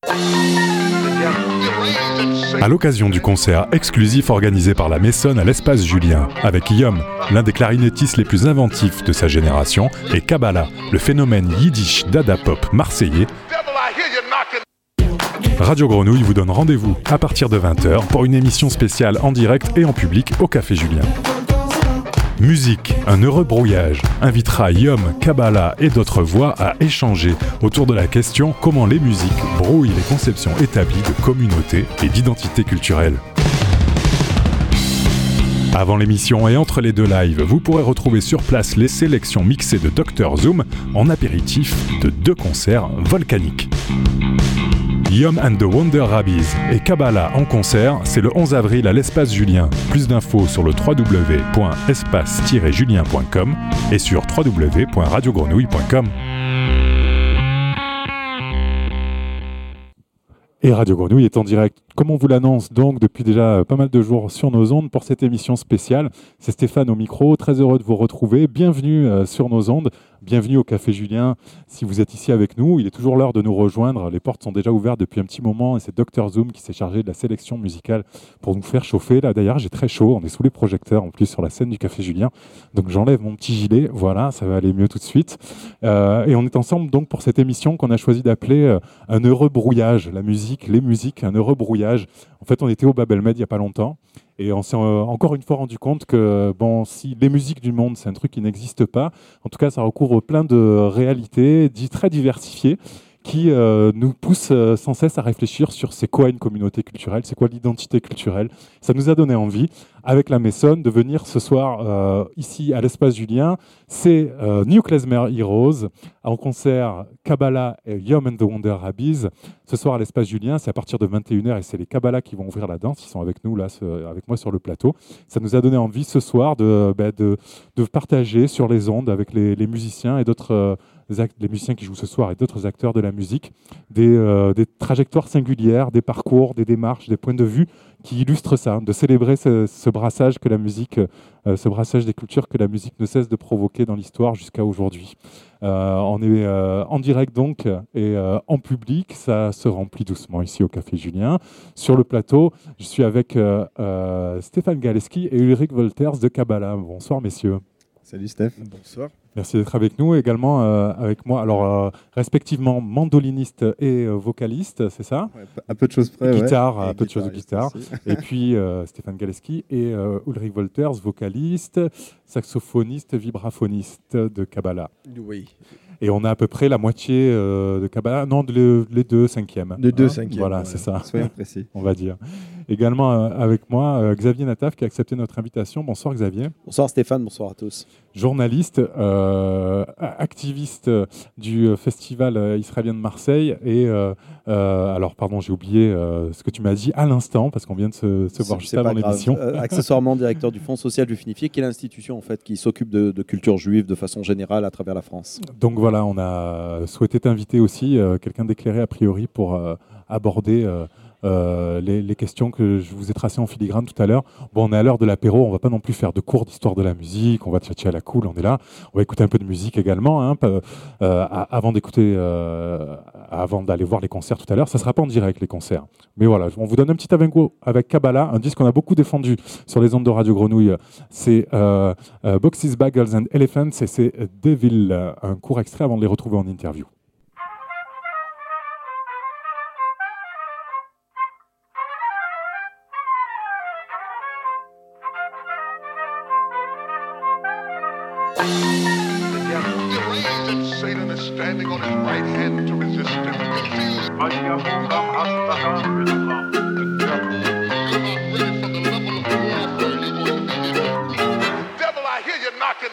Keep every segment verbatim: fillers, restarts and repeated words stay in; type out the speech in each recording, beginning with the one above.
À l'occasion du concert exclusif organisé par la Maison à l'Espace Julien, avec Yom, l'un des clarinettistes les plus inventifs de sa génération, et Kabbalah, le phénomène yiddish dada pop marseillais, Radio Grenouille vous donne rendez-vous à partir de vingt heures pour une émission spéciale en direct et en public au Café Julien. Musique, un heureux brouillage, invitera Yom, Kabbalah et d'autres voix à échanger autour de la question comment les musiques brouillent les conceptions établies de communauté et d'identité culturelle. Avant l'émission et entre les deux lives, vous pourrez retrouver sur place les sélections mixées de docteur Zoom en apéritif de deux concerts volcaniques. Yom and the Wonder Rabbies et Kabbalah en concert, c'est le onze avril à l'Espace Julien. Plus d'infos sur le w w w point espace tiret julien point com et sur w w w point radio grenouille point com. Et Radio Grenouille est en direct, comme on vous l'annonce donc depuis déjà pas mal de jours sur nos ondes pour cette émission spéciale. C'est Stéphane au micro, très heureux de vous retrouver. Bienvenue euh, sur nos ondes, bienvenue au Café Julien. Si vous êtes ici avec nous, il est toujours l'heure de nous rejoindre. Les portes sont déjà ouvertes depuis un petit moment et c'est docteur Zoom qui s'est chargé de la sélection musicale pour nous faire chauffer. Là d'ailleurs, j'ai très chaud, on est sous les projecteurs en plus sur la scène du Café Julien. Donc j'enlève mon petit gilet, voilà, ça va aller mieux tout de suite. Euh, et on est ensemble donc pour cette émission qu'on a choisi d'appeler euh, un heureux brouillage, la musique. Les musiques, un heureux brouillage. En fait, on était au Bab el-Med il n'y a pas longtemps et on s'est euh, encore une fois rendu compte que bon, si les musiques du monde, c'est un truc qui n'existe pas, en tout cas, ça recouvre plein de réalités dit, très diversifiées qui euh, nous poussent euh, sans cesse à réfléchir sur c'est quoi une communauté culturelle, c'est quoi l'identité culturelle. Ça nous a donné envie, avec la Maison, de venir ce soir euh, ici à l'Espace Julien. C'est euh, New Klezmer Heroes, en concert Kabbalah et Yom and the Wonder Rabbies. Ce soir à l'Espace Julien, c'est à partir de vingt et une heures et c'est les Kabbalah qui vont ouvrir la danse. Ils sont avec nous, là, ce, avec moi sur le plateau. Ça nous a donné envie ce soir de, bah, de, de partager sur les ondes avec les, les musiciens et d'autres... Euh, les musiciens qui jouent ce soir et d'autres acteurs de la musique, des, euh, des trajectoires singulières, des parcours, des démarches, des points de vue qui illustrent ça, de célébrer ce, ce brassage que la musique, euh, ce brassage des cultures que la musique ne cesse de provoquer dans l'histoire jusqu'à aujourd'hui. Euh, on est euh, en direct donc et euh, en public, ça se remplit doucement ici au Café Julien. Sur le plateau, je suis avec euh, euh, Stéphane Galeski et Ulrich Wolters de Kabbalah. Bonsoir messieurs. Salut Steph. Bonsoir. Merci d'être avec nous. Également euh, avec moi, alors euh, respectivement mandoliniste et euh, vocaliste, c'est ça? Ouais, à peu de choses près. Guitare, ouais. à peu de choses de guitare. Et puis euh, Stéphane Galeski et euh, Ulrich Wolters, vocaliste, saxophoniste, vibraphoniste de Kabbalah. Oui. Et on a à peu près la moitié euh, de Kabbalah, non, de, les deux cinquièmes. Les deux hein cinquièmes. Voilà, ouais. c'est ça. Soyons précis. On va dire. Également euh, avec moi, euh, Xavier Nataf qui a accepté notre invitation. Bonsoir Xavier. Bonsoir Stéphane, bonsoir à tous. Journaliste, euh, activiste du festival israélien de Marseille et euh, euh, alors pardon j'ai oublié euh, ce que tu m'as dit à l'instant parce qu'on vient de se, se voir juste avant l'émission. Euh, accessoirement directeur du Fonds social du Finifié, qui est l'institution en fait qui s'occupe de, de culture juive de façon générale à travers la France. Donc voilà, on a souhaité t'inviter aussi euh, quelqu'un d'éclairé a priori pour euh, aborder euh, Euh, les, les questions que je vous ai tracées en filigrane tout à l'heure. Bon, on est à l'heure de l'apéro, on va pas non plus faire de cours d'histoire de la musique, on va tchatcher à la cool, on est là. On va écouter un peu de musique également, hein, euh, avant d'écouter, euh, avant d'aller voir les concerts tout à l'heure. Ça sera pas en direct les concerts, mais voilà, on vous donne un petit avant-goût avec Kabbalah, un disque qu'on a beaucoup défendu sur les ondes de Radio Grenouille. C'est euh, euh, Boxes, Bagels and Elephants et c'est Devil, un court extrait avant de les retrouver en interview. Satan is standing on his right hand to resist him. Devil, I hear you knocking.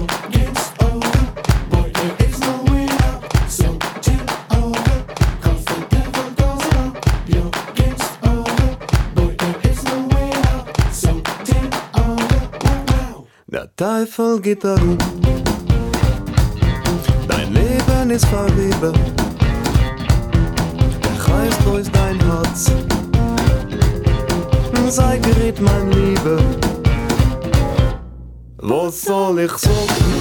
Der Teufel geht da rum, dein Leben ist vorüber, der Kreis durch dein Herz, sei gerät mein Liebe, was soll ich sagen,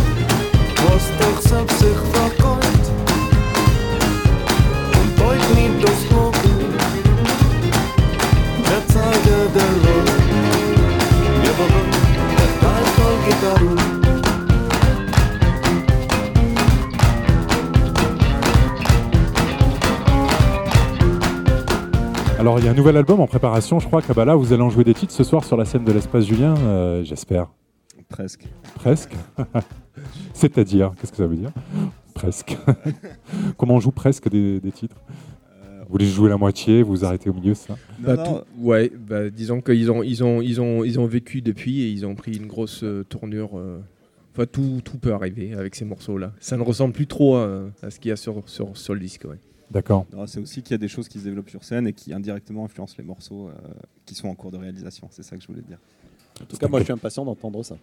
was doch selbst sich vergeht, und euch nie Alors, il y a un nouvel album en préparation, je crois, Kabbalah. Vous allez en jouer des titres ce soir sur la scène de l'Espace Julien, euh, j'espère. Presque. Presque. C'est-à-dire, qu'est-ce que ça veut dire? Presque. Comment on joue presque des, des titres? Vous les jouez la moitié, vous vous arrêtez au milieu, c'est ça? Bah, tout- ouais, bah, disons qu'ils ont, ils ont, ils ont, ils ont vécu depuis et ils ont pris une grosse euh, tournure. euh, Enfin, tout, tout peut arriver avec ces morceaux-là. Ça ne ressemble plus trop à, à ce qu'il y a sur, sur, sur le disque. Ouais. D'accord. Non, c'est aussi qu'il y a des choses qui se développent sur scène et qui indirectement influencent les morceaux euh, qui sont en cours de réalisation. C'est ça que je voulais dire. En tout cas, moi, je suis impatient d'entendre ça.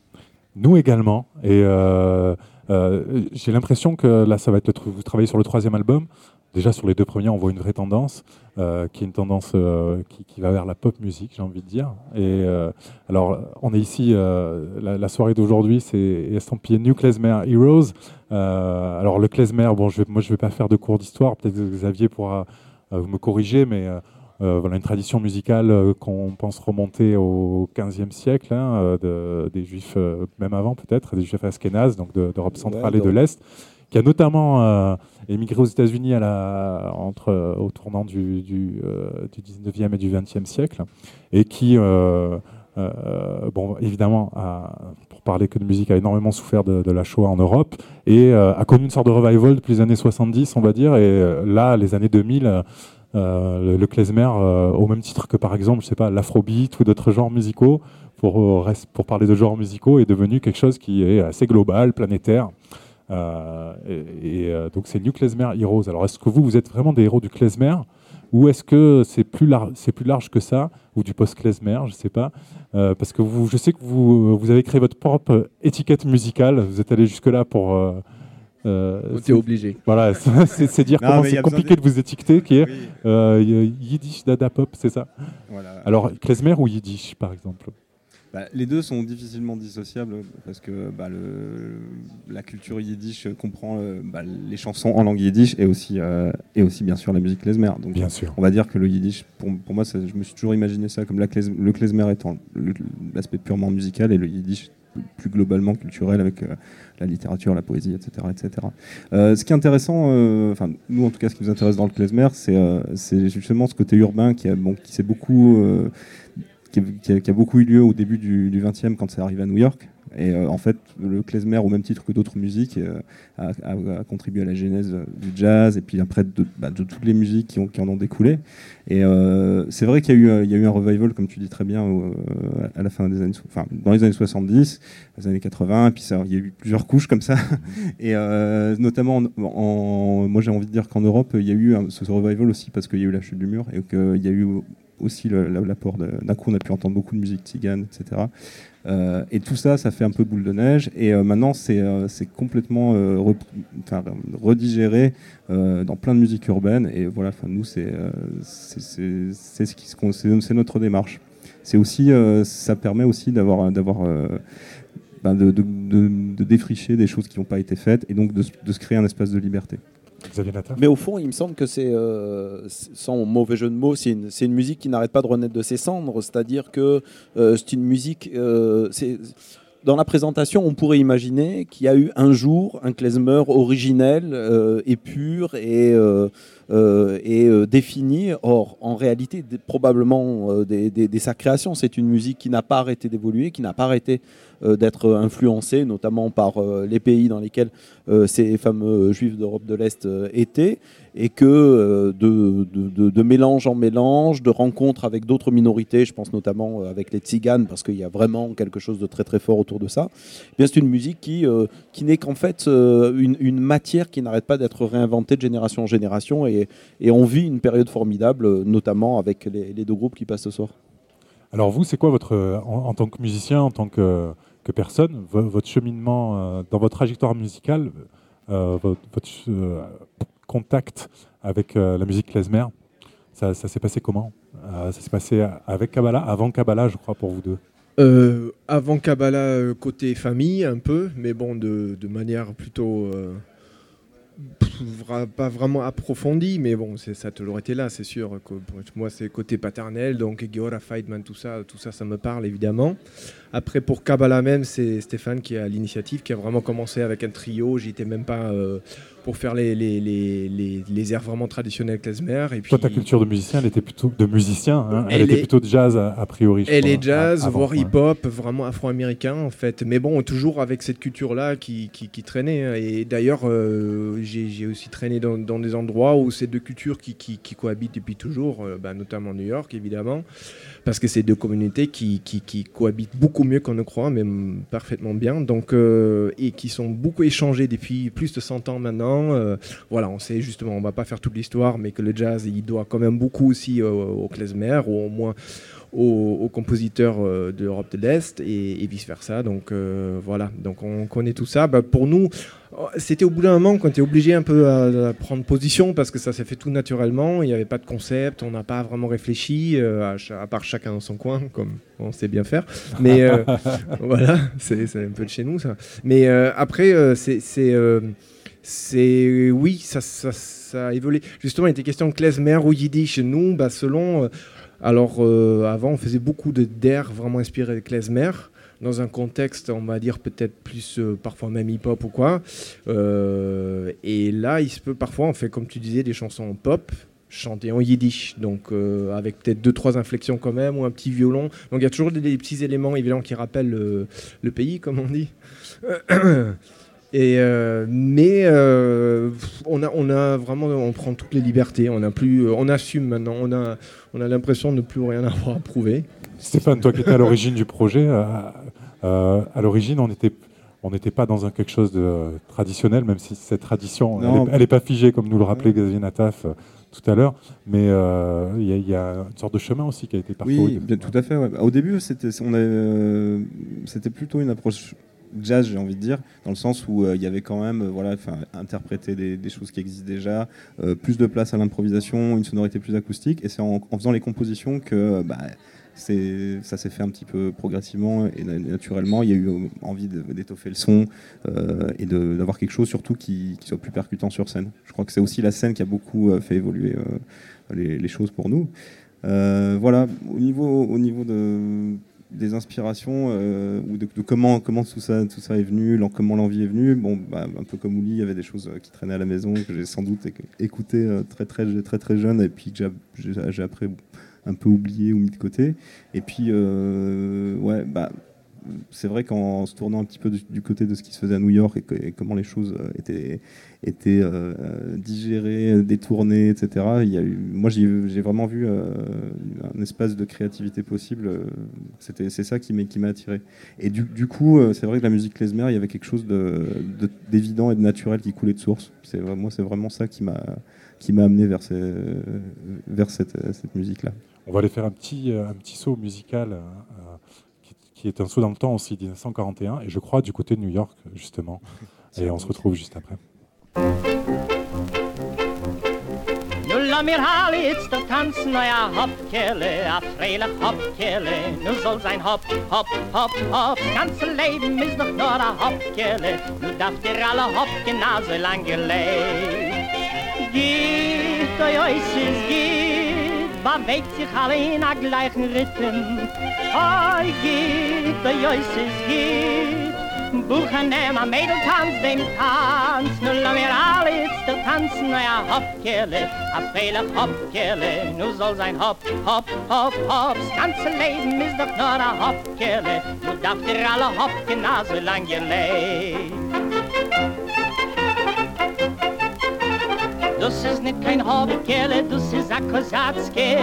Nous également. Et euh, euh, j'ai l'impression que là, ça va être le tr- vous travaillez sur le troisième album. Déjà, sur les deux premiers, on voit une vraie tendance, euh, qui est une tendance euh, qui, qui va vers la pop musique, j'ai envie de dire. Et euh, alors, on est ici, euh, la, la soirée d'aujourd'hui, c'est estampillé New Klezmer Heroes. Euh, alors, le klezmer, bon, je vais, moi, je ne vais pas faire de cours d'histoire. Peut-être que Xavier pourra euh, me corriger, mais euh, euh, voilà, une tradition musicale euh, qu'on pense remonter au quinzième siècle, hein, euh, de, des Juifs, euh, même avant peut-être, des Juifs ashkénazes, donc de- d'Europe centrale Ouais, et de donc. l'Est, qui a notamment euh, émigré aux États-Unis à la, entre, euh, au tournant du, du, euh, du dix-neuvième et du vingtième siècle, et qui, euh, euh, bon, évidemment, a, pour parler que de musique, a énormément souffert de, de la Shoah en Europe, et euh, a connu une sorte de revival depuis les années soixante-dix, on va dire, et euh, là, les années deux mille, euh, le, le klezmer, euh, au même titre que par exemple, je sais pas, l'afrobeat ou d'autres genres musicaux, pour, euh, reste- pour parler de genres musicaux, est devenu quelque chose qui est assez global, planétaire. Euh, et, et, euh, donc c'est New Klezmer Heroes. Alors est-ce que vous, vous êtes vraiment des héros du klezmer, ou est-ce que c'est plus, lar- c'est plus large que ça, ou du post-klezmer, je ne sais pas, euh, parce que vous, je sais que vous, vous avez créé votre propre étiquette musicale, vous êtes allé jusque-là pour... Euh, euh, On c'est- était obligé. voilà, c'est c'est dire Non, comment mais il y c'est a besoin compliqué de- de vous étiqueter, qui est Oui, euh, Yiddish Dada Pop, c'est ça? voilà. Alors klezmer ou Yiddish, par exemple? Bah, les deux sont difficilement dissociables parce que bah, le, la culture yiddish comprend euh, bah, les chansons en langue yiddish et aussi, euh, et aussi bien sûr la musique klezmer. Donc, Bien sûr. on va dire que le yiddish, pour, pour moi, ça, je me suis toujours imaginé ça comme la klez- le klezmer étant le- l'aspect purement musical et le yiddish plus globalement culturel avec euh, la littérature, la poésie, et cetera et cetera. Euh, ce qui est intéressant, euh, enfin nous en tout cas, ce qui nous intéresse dans le klezmer, c'est euh, c'est justement ce côté urbain qui, a, bon, qui s'est beaucoup... euh, qui, qui a, qui a beaucoup eu lieu au début du, du vingtième quand c'est arrivé à New York. Et euh, en fait, le klezmer, au même titre que d'autres musiques, euh, a, a- a contribué à la genèse du jazz et puis après de, bah, de toutes les musiques qui, ont, qui en ont découlé. Et euh, c'est vrai qu'il y a, eu, euh, il y a eu un revival, comme tu dis très bien, au- à la fin des années, so- enfin, dans les années soixante-dix, les années quatre-vingts, et puis ça, il y a eu plusieurs couches comme ça. Et euh, notamment, en, en- moi j'ai envie de dire qu'en Europe, il y a eu un- ce revival aussi parce qu'il y a eu la chute du mur et qu'il y a eu aussi le- la- l'apport de- d'un coup on a pu entendre beaucoup de musique tzigane, et cetera. Euh, et tout ça, ça fait un peu boule de neige. Et euh, maintenant, c'est euh, c'est complètement euh, rep- enfin, redigéré euh, dans plein de musique urbaine. Et voilà, enfin, nous, c'est euh, c'est- c'est- c'est ce qui se con- c'est c'est notre démarche. C'est aussi, euh, ça permet aussi d'avoir d'avoir euh, ben, de, de, de, de défricher des choses qui n'ont pas été faites et donc de, se- de se créer un espace de liberté. Xavier Nata? Mais au fond, il me semble que c'est, euh, c'est- sans mauvais jeu de mots, c'est une, c'est une musique qui n'arrête pas de renaître de ses cendres. C'est-à-dire que euh, c'est une musique. euh, c'est- dans la présentation, on pourrait imaginer qu'il y a eu un jour un klezmer originel euh, et pur et, euh, euh, et euh, défini. Or, en réalité, des- probablement euh, des- des- dès sa création, c'est une musique qui n'a pas arrêté d'évoluer, qui n'a pas arrêté euh, d'être influencée, notamment par euh, les pays dans lesquels euh, ces fameux juifs d'Europe de l'Est euh, étaient, et que euh, de, de- de- de mélange en mélange, de rencontres avec d'autres minorités, je pense notamment euh, avec les tziganes, parce qu'il y a vraiment quelque chose de très très fort autour de ça, eh bien c'est une musique qui, euh, qui n'est qu'en fait euh, une, une matière qui n'arrête pas d'être réinventée de génération en génération, et, et on vit une période formidable, euh, notamment avec les, les deux groupes qui passent ce soir. Alors vous, c'est quoi votre, euh, en, en tant que musicien, en tant que, que personne, vo- votre cheminement euh, dans votre trajectoire musicale, euh, votre, votre, euh, contact avec euh, la musique klezmer, ça, ça s'est passé comment? Euh, Ça s'est passé avec Kabbalah, avant Kabbalah, je crois, pour vous deux. Euh, avant Kabbalah, euh, côté famille, un peu, mais bon, de, de manière plutôt, euh, pff, vra- pas vraiment approfondi, mais bon, c'est, ça a toujours été là, c'est sûr. Que, pour moi, c'est côté paternel, donc Geora Feidman, tout ça, tout ça, ça me parle évidemment. Après, pour Kabbalah même, c'est Stéphane qui a l'initiative, qui a vraiment commencé avec un trio. J'y étais même pas euh, pour faire les, les, les, les, les airs vraiment traditionnels klezmer. Et puis, Toi, ta culture de musicien, elle était plutôt de musicien. Hein, elle, Elle était est- plutôt de jazz a, a priori. je Elle crois, est jazz, avant, voire ouais. hip-hop, vraiment afro-américain en fait. Mais bon, toujours avec cette culture-là qui, qui, qui traînait. hein. Et d'ailleurs, euh, j'ai j'ai aussi traîné dans, dans des endroits où ces deux cultures qui, qui, qui cohabitent depuis toujours, euh, bah, notamment New York évidemment, parce que c'est deux communautés qui, qui, qui cohabitent beaucoup mieux qu'on ne croit, même parfaitement bien, donc, euh, et qui sont beaucoup échangées depuis plus de cent ans maintenant. Euh, voilà, on sait justement, on va pas faire toute l'histoire, mais que le jazz, il doit quand même beaucoup aussi au, au klezmer, ou au moins aux, aux compositeurs euh, de l'Europe de l'Est et, et vice-versa. Donc euh, voilà, donc on connaît tout ça. Bah, pour nous, c'était au bout d'un moment qu'on était obligé un peu à, à prendre position parce que ça s'est fait tout naturellement. Il n'y avait pas de concept, on n'a pas vraiment réfléchi, euh, à, cha- à part chacun dans son coin, comme on sait bien faire. Mais euh, voilà, c'est c'est un peu de chez nous ça. Mais euh, après, euh, c'est... c'est, euh, c'est oui, ça, ça, ça a évolué. Justement, il était question de klezmer ou yiddish. Nous, bah, selon... euh, alors, euh, avant, on faisait beaucoup de d'air vraiment inspiré de klezmer, dans un contexte, on va dire, peut-être plus, euh, parfois même hip-hop ou quoi. Euh, et là, il se peut, parfois, on fait, comme tu disais, des chansons pop, chantées en yiddish, donc euh, avec peut-être deux, trois inflexions quand même, ou un petit violon. Donc, il y a toujours des, des petits éléments, évidemment, qui rappellent le, le pays, comme on dit. Et euh, mais euh, on a on a vraiment on prend toutes les libertés, on a plus on assume maintenant, on a on a l'impression de ne plus rien avoir à prouver. Stéphane, toi qui étais à l'origine du projet, euh, euh, à l'origine, on était on n'était pas dans un quelque chose de euh, traditionnel, même si cette tradition, Non. elle n'est pas figée, comme nous le rappelait Xavier Nataf euh, tout à l'heure, mais euh, il y, a- il y a une sorte de chemin aussi qui a été parcouru. Oui, bien, tout à fait. ouais. Au début, c'était on avait, euh, c'était plutôt une approche jazz, j'ai envie de dire, dans le sens où euh, il y avait quand même, euh, voilà, enfin, interpréter des, des choses qui existent déjà, euh, plus de place à l'improvisation, une sonorité plus acoustique, et c'est en, en faisant les compositions que euh, bah, c'est, ça s'est fait un petit peu progressivement et na- naturellement. Il y a eu euh, envie de- d'étoffer le son euh, et de- d'avoir quelque chose surtout qui, qui soit plus percutant sur scène. Je crois que c'est aussi la scène qui a beaucoup euh, fait évoluer euh, les, les choses pour nous. Euh, voilà, au niveau, au niveau de des inspirations euh, ou de, de comment comment tout ça tout ça est venu, l'en- comment l'envie est venue. Bon, bah, un peu comme Ouli, il y avait des choses euh, qui traînaient à la maison que j'ai sans doute éc- écoutées euh, très très très très jeune et puis que j'ai j'ai j'ai après un peu oublié ou mis de côté. Et puis euh, ouais, bah c'est vrai qu'en se tournant un petit peu du, du côté de ce qui se faisait à New York et, que- et comment les choses euh, étaient, étaient euh, digérées, détournées, et cetera. Il y a eu, moi, j'ai, j'ai vraiment vu euh, un espace de créativité possible. euh, C'était, c'est ça qui m'a, qui m'a attiré. Et du, du coup, euh, c'est vrai que la musique klezmer, il y avait quelque chose de, de- d'évident et de naturel qui coulait de source. C'est, vra- moi, c'est vraiment ça qui m'a, qui m'a amené vers, ces, vers cette, cette musique-là. On va aller faire un petit, euh, un petit saut musical euh, euh, qui, qui est un saut dans le temps aussi, dix-neuf cent quarante et un, et je crois du côté de New York, justement. Et on se retrouve juste après. Nu la mir Halitz der tanzen neuer Hopkelle, a freilich Hopkelle. Nu soll sein Hop, Hop, Hop, Hop. Ganze Leben ist doch nur a Hopkelle. Nu darf dir alle Hopken so lang gelebt. Geht, oi, oi, es ist geht, bewegt sich alle in a gleichen Rhythm. Oi, geht, oi, oi, es ist geht. Buchen nehm a Mädel tanz dem Tanz. Nu la mir alle jetzt der tanzen neuer Hopkelle, a freilich Hopkelle. Nu soll sein Hop, Hop, Hop, Hop. Das ganze Leben ist doch nur a Hopkelle. Nu darf dir alle Hopken so lang ihr lebt. Das ist nicht kein Hopkelle, das ist a Kosatzke.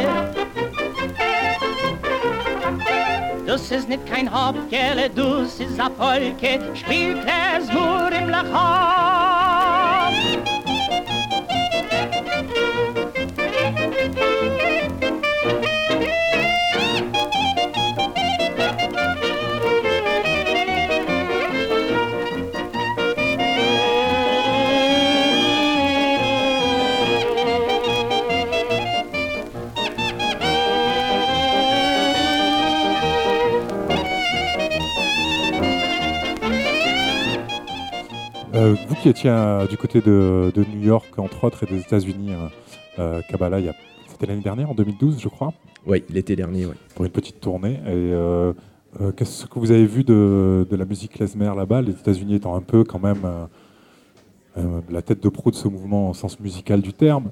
Das ist nicht kein Hopkelle, das ist a Volke, spielt es nur im Lachop. Euh, vous qui étiez euh, du côté de, de New York, entre autres, et des États-Unis, euh, euh, Kabbalah, il y a, c'était l'année dernière, en deux mille douze, je crois, Oui, l'été dernier, oui. pour une petite tournée. Et euh, euh, qu'est-ce que vous avez vu de, de la musique klezmer là-bas, les États-Unis étant un peu quand même euh, euh, la tête de proue de ce mouvement au sens musical du terme.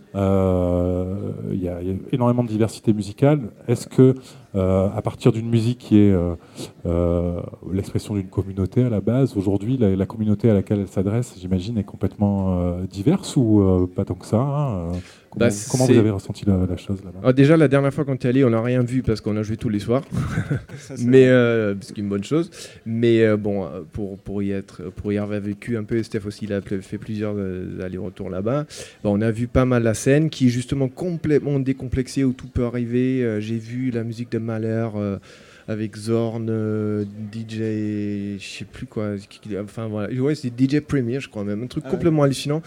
Euh, Il y, a- il y a énormément de diversité musicale. Est-ce que, euh, à partir d'une musique qui est euh, euh, l'expression d'une communauté à la base, aujourd'hui, la, la communauté à laquelle elle s'adresse, j'imagine, est complètement euh, diverse ou euh, pas tant que ça hein, euh, Comment, Bah, comment c'est- vous avez ressenti la, la chose là-bas? Ah, déjà, la dernière fois qu'on est allé, on n'a rien vu parce qu'on a joué tous les soirs. Ça, c'est mais vrai. euh, ce qui est une bonne chose. Mais euh, bon, euh, pour, pour y être, pour y avoir vécu un peu, Steph aussi, il a fait plusieurs euh, allers-retours là-bas. Bon, on a vu pas mal la scène qui est justement complètement décomplexée où tout peut arriver. Euh, j'ai vu la musique de Mahler euh, avec Zorn, euh, D J, je sais plus quoi. qui- Enfin voilà, ouais, c'est D J Premier, je crois même, un truc Ah ouais. complètement hallucinant.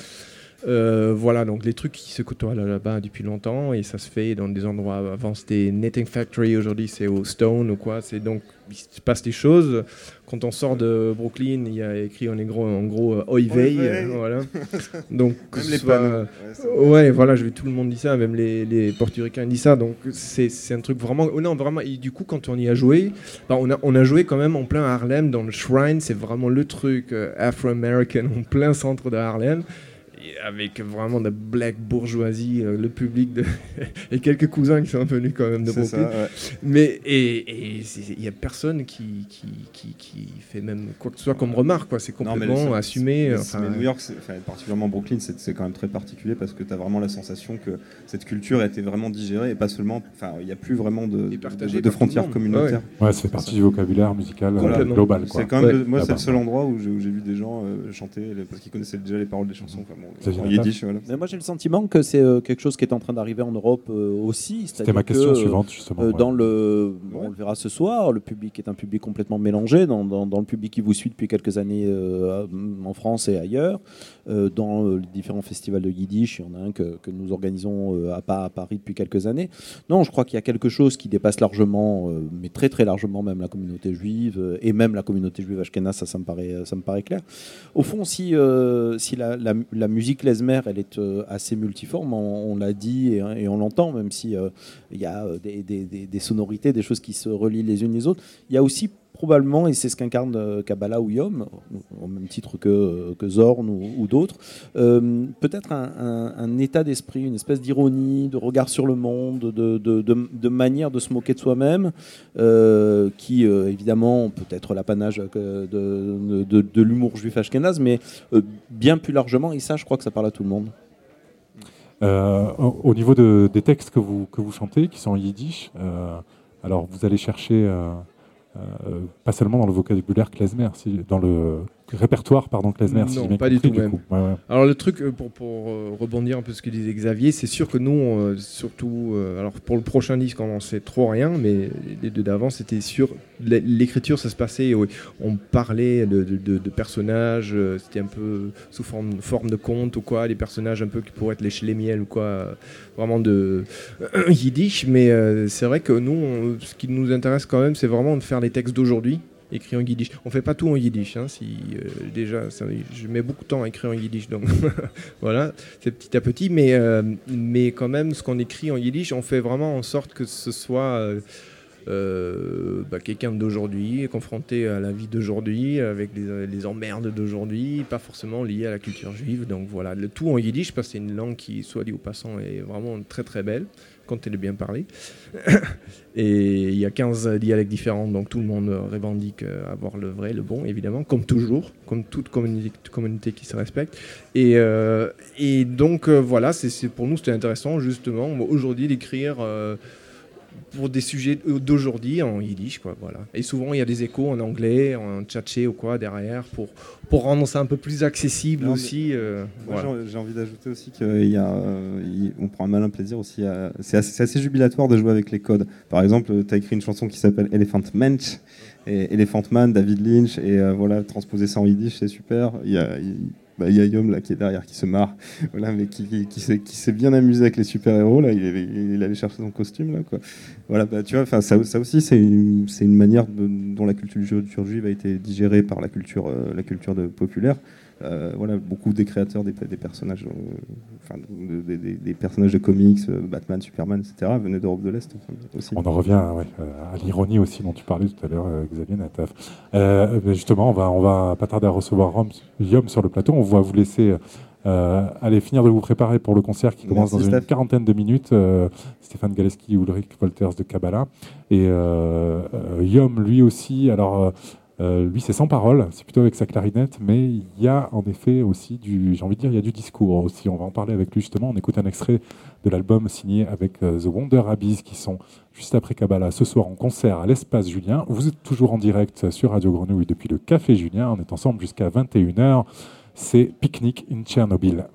Euh, voilà, donc les trucs qui se côtoient là- là-bas depuis longtemps et ça se fait dans des endroits. Avant c'était Knitting Factory, aujourd'hui c'est au Stone ou quoi. C'est donc il se passe des choses. Quand on sort de Brooklyn, il y a écrit en gros, en gros euh, Oi vey, Oi vey. euh, voilà. Donc que Même ce les soit- panneaux. Ouais, c'est vrai. Ouais, voilà, je vais tout le monde dit ça, même les, les portoricains disent ça. Donc c'est c'est un truc vraiment. Oh non, vraiment. Et du coup, quand on y a joué, bah, on a on a joué quand même en plein Harlem, dans le Shrine. C'est vraiment le truc euh, Afro-American en plein centre de Harlem. Et avec vraiment de black bourgeoisie, euh, le public de et quelques cousins qui sont venus quand même de C'est Brooklyn. ça, ouais. Mais et il y a personne qui, qui, qui, qui fait même quoi que ce soit comme remarque, quoi. C'est Non, mais complètement le- assumé. Mais, enfin, mais New York, c'est- enfin, particulièrement Brooklyn, c'est c'est quand même très particulier parce que tu as vraiment la sensation que cette culture a été vraiment digérée et pas seulement. Enfin, il n'y a plus vraiment de, Et partagée de, de par tout le frontières monde. communautaires. Ouais, c'est partie ça. du vocabulaire musical euh, Complètement. global. Quoi. C'est quand même, Ouais. le- moi, c'est Là-bas. le seul endroit où j'ai où j'ai vu des gens euh, chanter les- parce qu'ils connaissaient déjà les paroles des chansons. Enfin, bon, Ça vient en de yiddish, voilà. Mais moi j'ai le sentiment que c'est euh, quelque chose qui est en train d'arriver en Europe euh, aussi. C'était ma question que, euh, suivante, justement. Euh, ouais. Dans le, bon, on le verra ce soir, le public est un public complètement mélangé. Dans, dans- dans le public qui vous suit depuis quelques années euh, en France et ailleurs, euh, dans euh, les différents festivals de Yiddish, il y en a un que, que nous organisons euh, à, Pa- à Paris depuis quelques années. Non, je crois qu'il y a quelque chose qui dépasse largement, euh, mais très très largement même la communauté juive euh, et même la communauté juive ashkénaze, ça, ça me paraît, ça me paraît clair. Au fond, si, euh, si la, la- la musique klezmer, elle est euh, assez multiforme, on, on l'a dit et, et on l'entend, même si euh, il y a euh, des, des- des- des sonorités, des choses qui se relient les unes les autres. Il y a aussi probablement, et c'est ce qu'incarne euh, Kabbalah ou Yom, au même titre que, que Zorn ou, ou d'autres, euh, peut-être un, un- un état d'esprit, une espèce d'ironie, de regard sur le monde, de, de- de- de manière de se moquer de soi-même, euh, qui euh, évidemment peut être l'apanage euh, de, de- de l'humour juif ashkénaze, mais euh, bien plus largement, et ça je crois que ça parle à tout le monde. Euh, au au niveau de- des textes que vous, que vous chantez, qui sont en yiddish, euh, alors vous allez chercher, euh, euh, pas seulement dans le vocabulaire klezmer, si, dans le répertoire pardon, klezmer, si Non, j'ai bien pas du compris, tout même. coup. Ouais, ouais. Alors le truc, euh, pour, pour euh, rebondir un peu sur ce que disait Xavier, c'est sûr que nous, euh, surtout, euh, alors pour le prochain disque, on n'en sait trop rien, mais les deux d'avant, c'était sûr, l'é- l'écriture, ça se passait, oui, on parlait de, de- de- de personnages, euh, c'était un peu sous forme, forme de conte ou quoi, les personnages un peu qui pourraient être les Schlémiel ou quoi, euh, vraiment de euh, yiddish, mais euh, c'est vrai que nous, on- ce qui nous intéresse quand même, c'est vraiment de faire les textes d'aujourd'hui, écrit en yiddish. On fait pas tout en yiddish, hein, si, euh, déjà, ça- je mets beaucoup de temps à écrire en yiddish, donc voilà, c'est petit à petit, mais, euh, mais quand même, ce qu'on écrit en yiddish, on fait vraiment en sorte que ce soit euh, euh, bah, quelqu'un d'aujourd'hui, confronté à la vie d'aujourd'hui, avec les, les emmerdes d'aujourd'hui, pas forcément lié à la culture juive, donc voilà, le tout en yiddish, parce que c'est une langue qui, soit dit au passant, est vraiment très très belle, quand elle est bien parlée. Et il y a quinze dialectes différents, donc tout le monde revendique euh, avoir le vrai, le bon, évidemment, comme toujours, comme toute communauté, communauté qui se respecte. Et, euh, et donc, euh, voilà, c'est, c'est, pour nous, c'était intéressant, justement, aujourd'hui, d'écrire euh, pour des sujets d'aujourd'hui en yiddish, quoi, voilà. Et souvent, il y a des échos en anglais, en tchatché ou quoi, derrière, pour, pour rendre ça un peu plus accessible Non, mais aussi. euh, Moi, voilà. j'ai- j'ai envie d'ajouter aussi qu'on prend un malin plaisir aussi. à- C'est assez, c'est assez jubilatoire de jouer avec les codes. Par exemple, tu as écrit une chanson qui s'appelle Elephant Mensch, et Elephant Man, David Lynch, et euh, voilà, transposer ça en yiddish, c'est super. Il y a, il, bah, il y a Yom là, qui est derrière, qui se marre, voilà, mais qui, qui, qui s'est, qui s'est bien amusé avec les super-héros. Là, il, est- il allait chercher son costume. Là, quoi. Voilà, bah, tu vois, ça, ça aussi, c'est une, c'est une manière de- dont la culture juive a été digérée par la culture, euh, la culture de, populaire. Euh, voilà, beaucoup des créateurs des, des personnages, euh, enfin, de, de, de, des personnages de comics, euh, Batman, Superman, et cetera, venaient d'Europe de l'Est enfin, aussi. On en revient ouais, à l'ironie aussi dont tu parlais tout à l'heure, euh, Xavier Nataf. Euh, justement, on va, on va pas tarder à recevoir Yom sur le plateau. On va vous laisser euh, aller finir de vous préparer pour le concert qui commence Merci dans Steph. Une quarantaine de minutes. Euh, Stéphane Galeski, Ulrich Wolters de Kabbalah. Et euh, euh, Yom, lui aussi, alors... Euh, Euh, lui, c'est sans parole, c'est plutôt avec sa clarinette, mais il y a en effet aussi du, j'ai envie de dire, il y a du discours aussi. On va en parler avec lui justement. On écoute un extrait de l'album signé avec euh, The Wonder Rabbies qui sont juste après Kabbalah ce soir en concert à l'Espace Julien. Vous êtes toujours en direct sur Radio Grenouille depuis le Café Julien. On est ensemble jusqu'à vingt et une heures. C'est Picnic in Tchernobyl.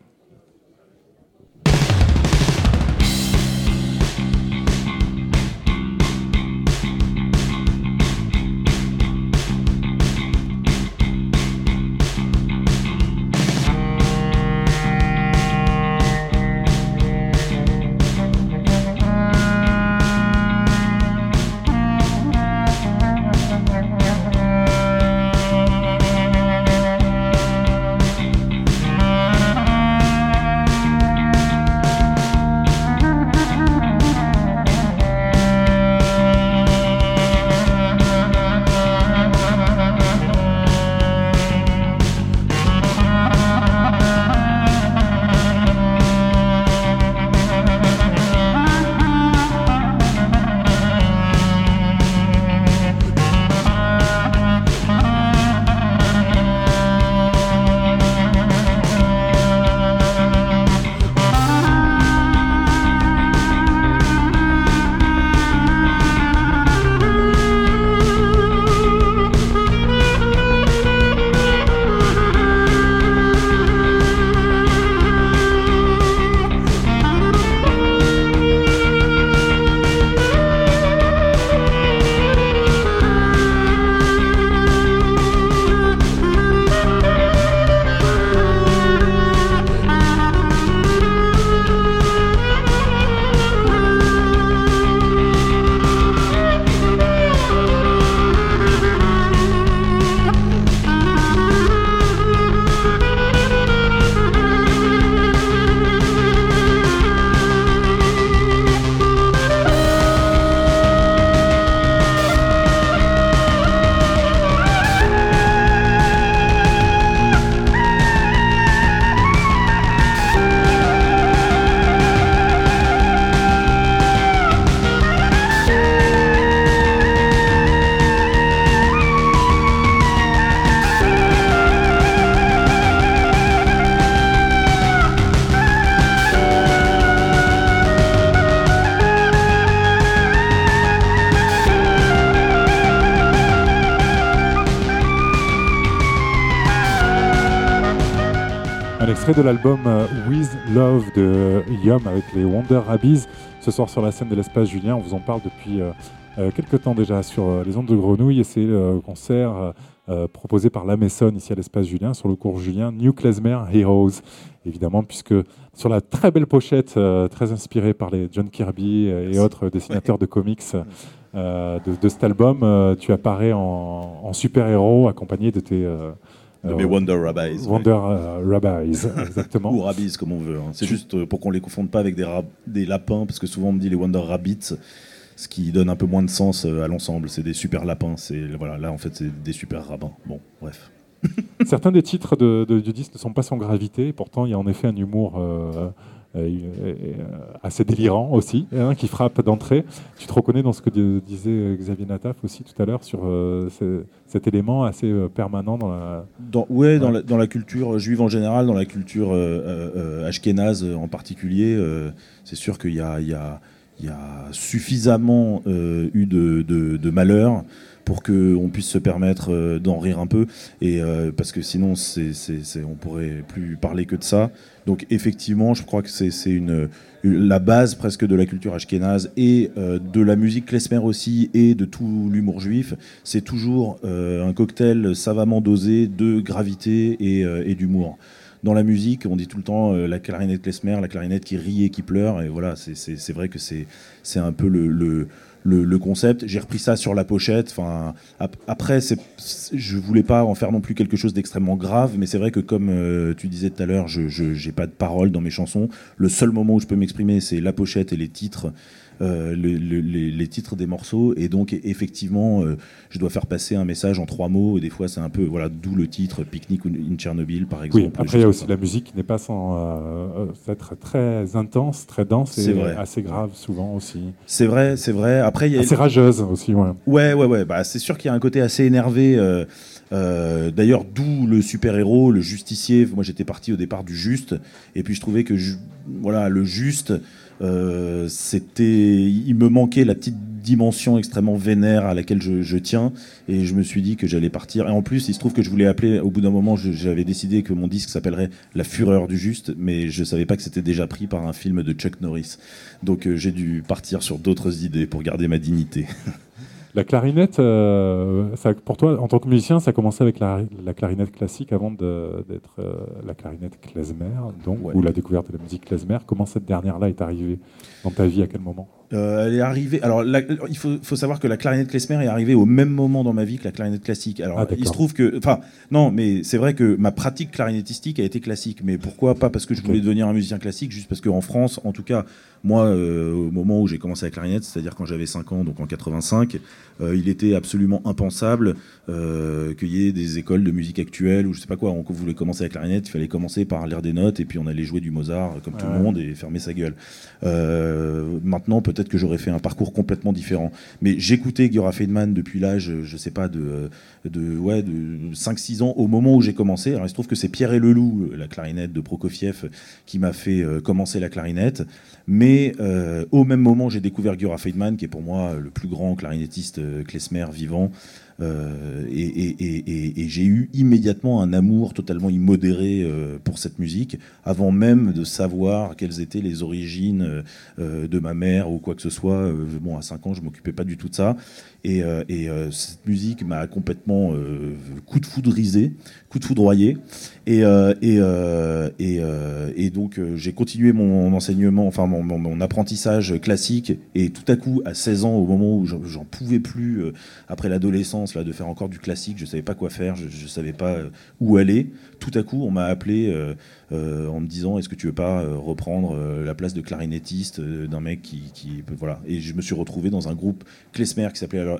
De l'album With Love de Yom avec les Wonder Rabbies ce soir sur la scène de l'Espace Julien. On vous en parle depuis euh, euh, quelques temps déjà sur euh, les ondes de Grenouille et c'est le euh, concert euh, euh, proposé par la Maison ici à l'Espace Julien sur le cours Julien New Klezmer Heroes, évidemment, puisque sur la très belle pochette euh, très inspirée par les John Kirby et Merci. Autres dessinateurs ouais. de comics euh, de, de cet album, euh, tu apparais en, en super-héros accompagné de tes euh, De mes Wonder Rabbies. Wonder ouais. uh, Rabbies, exactement. Ou Rabbies, comme on veut. Hein. C'est juste pour qu'on ne les confonde pas avec des, rab- des lapins, parce que souvent on me dit les Wonder Rabbits, ce qui donne un peu moins de sens à l'ensemble. C'est des super lapins. C'est, voilà, là, en fait, c'est des super rabbins. Bon, bref. Certains des titres de, de, du disque ne sont pas sans gravité. Pourtant, il y a en effet un humour euh, euh, assez délirant aussi, hein, qui frappe d'entrée. Tu te reconnais dans ce que disait Xavier Nataf aussi tout à l'heure sur euh, ce, cet élément assez euh, permanent dans la... Dans, ouais, ouais. Dans, la, dans la culture juive en général, dans la culture euh, euh, ashkénaze en particulier, euh, c'est sûr qu'il y a, il y a, il y a suffisamment euh, eu de, de, de malheurs pour qu'on puisse se permettre euh, d'en rire un peu, et, euh, parce que sinon c'est, c'est, c'est, on pourrait plus parler que de ça. Donc effectivement, je crois que c'est, c'est une, une, la base presque de la culture ashkénaze et euh, de la musique klezmer aussi, et de tout l'humour juif. C'est toujours euh, un cocktail savamment dosé de gravité et, euh, et d'humour. Dans la musique, on dit tout le temps euh, la clarinette klezmer, la clarinette qui rit et qui pleure, et voilà, c'est, c'est, c'est vrai que c'est, c'est un peu le... le le, le concept. J'ai repris ça sur la pochette. Enfin, ap- après, c'est, c'est, je voulais pas en faire non plus quelque chose d'extrêmement grave, mais c'est vrai que comme euh, tu disais tout à l'heure, je, je j'ai pas de paroles dans mes chansons. Le seul moment où je peux m'exprimer, c'est la pochette et les titres. Euh, le, le, les, les titres des morceaux, et donc effectivement euh, je dois faire passer un message en trois mots, et des fois c'est un peu, voilà, d'où le titre Picnic in Tchernobyl par exemple. Oui, après il y a aussi la musique qui n'est pas sans euh, être très intense, très dense, c'est et vrai. Assez grave souvent aussi. C'est vrai, c'est vrai. Après il y a assez rageuse aussi, ouais. Ouais, ouais, ouais. Bah c'est sûr qu'il y a un côté assez énervé. Euh, euh, d'ailleurs, d'où le super-héros, le justicier. Moi, j'étais parti au départ du juste, et puis je trouvais que ju- voilà, le juste. Euh, c'était, il me manquait la petite dimension extrêmement vénère à laquelle je, je tiens, et je me suis dit que j'allais partir. Et en plus, il se trouve que je voulais appeler, au bout d'un moment, je, j'avais décidé que mon disque s'appellerait La Fureur du Juste, mais je savais pas que c'était déjà pris par un film de Chuck Norris. Donc euh, j'ai dû partir sur d'autres idées pour garder ma dignité. La clarinette, euh, ça, pour toi, en tant que musicien, ça a commencé avec la, la clarinette classique avant de, d'être euh, la clarinette klezmer, donc, ouais. ou la découverte de la musique klezmer. Comment cette dernière-là est arrivée dans ta vie, à quel moment ? Euh, elle est arrivée. Alors, la, il faut, faut savoir que la clarinette klezmer est arrivée au même moment dans ma vie que la clarinette classique. Alors, ah, il se trouve que, enfin, non, mais c'est vrai que ma pratique clarinettistique a été classique. Mais pourquoi pas parce que je voulais okay. devenir un musicien classique, juste parce qu'en France, en tout cas, moi, euh, au moment où j'ai commencé la clarinette, c'est-à-dire quand j'avais cinq ans, donc en quatre-vingt-cinq, euh, il était absolument impensable euh, qu'il y ait des écoles de musique actuelle ou je sais pas quoi. On voulait commencer la clarinette, il fallait commencer par lire des notes et puis on allait jouer du Mozart comme ouais. tout le monde et fermer sa gueule. Euh, maintenant, peut-être Peut-être que j'aurais fait un parcours complètement différent. Mais j'écoutais Giora Feidman depuis l'âge, je sais pas, de, de, ouais, de cinq six ans, au moment où j'ai commencé. Alors il se trouve que c'est Pierre et Leloup, la clarinette de Prokofiev, qui m'a fait euh, commencer la clarinette. Mais euh, au même moment, j'ai découvert Giora Feidman, qui est pour moi le plus grand clarinettiste euh, klezmer vivant. Euh, et, et, et, et, et j'ai eu immédiatement un amour totalement immodéré euh, pour cette musique, avant même de savoir quelles étaient les origines euh, de ma mère ou quoi que ce soit. Euh, bon, à cinq ans, je m'occupais pas du tout de ça. Et, euh, et euh, cette musique m'a complètement euh, coup de foudrisé, coup de foudroyé. Et, euh, et, euh, et, euh, et donc, euh, j'ai continué mon enseignement, enfin mon, mon, mon apprentissage classique. Et tout à coup, à seize ans, au moment où j'en, j'en pouvais plus, euh, après l'adolescence, là, de faire encore du classique, je savais pas quoi faire, je, je savais pas euh, où aller. Tout à coup, on m'a appelé euh, euh, en me disant, est-ce que tu veux pas euh, reprendre euh, la place de clarinettiste euh, d'un mec qui, qui, voilà. Et je me suis retrouvé dans un groupe klezmer qui s'appelait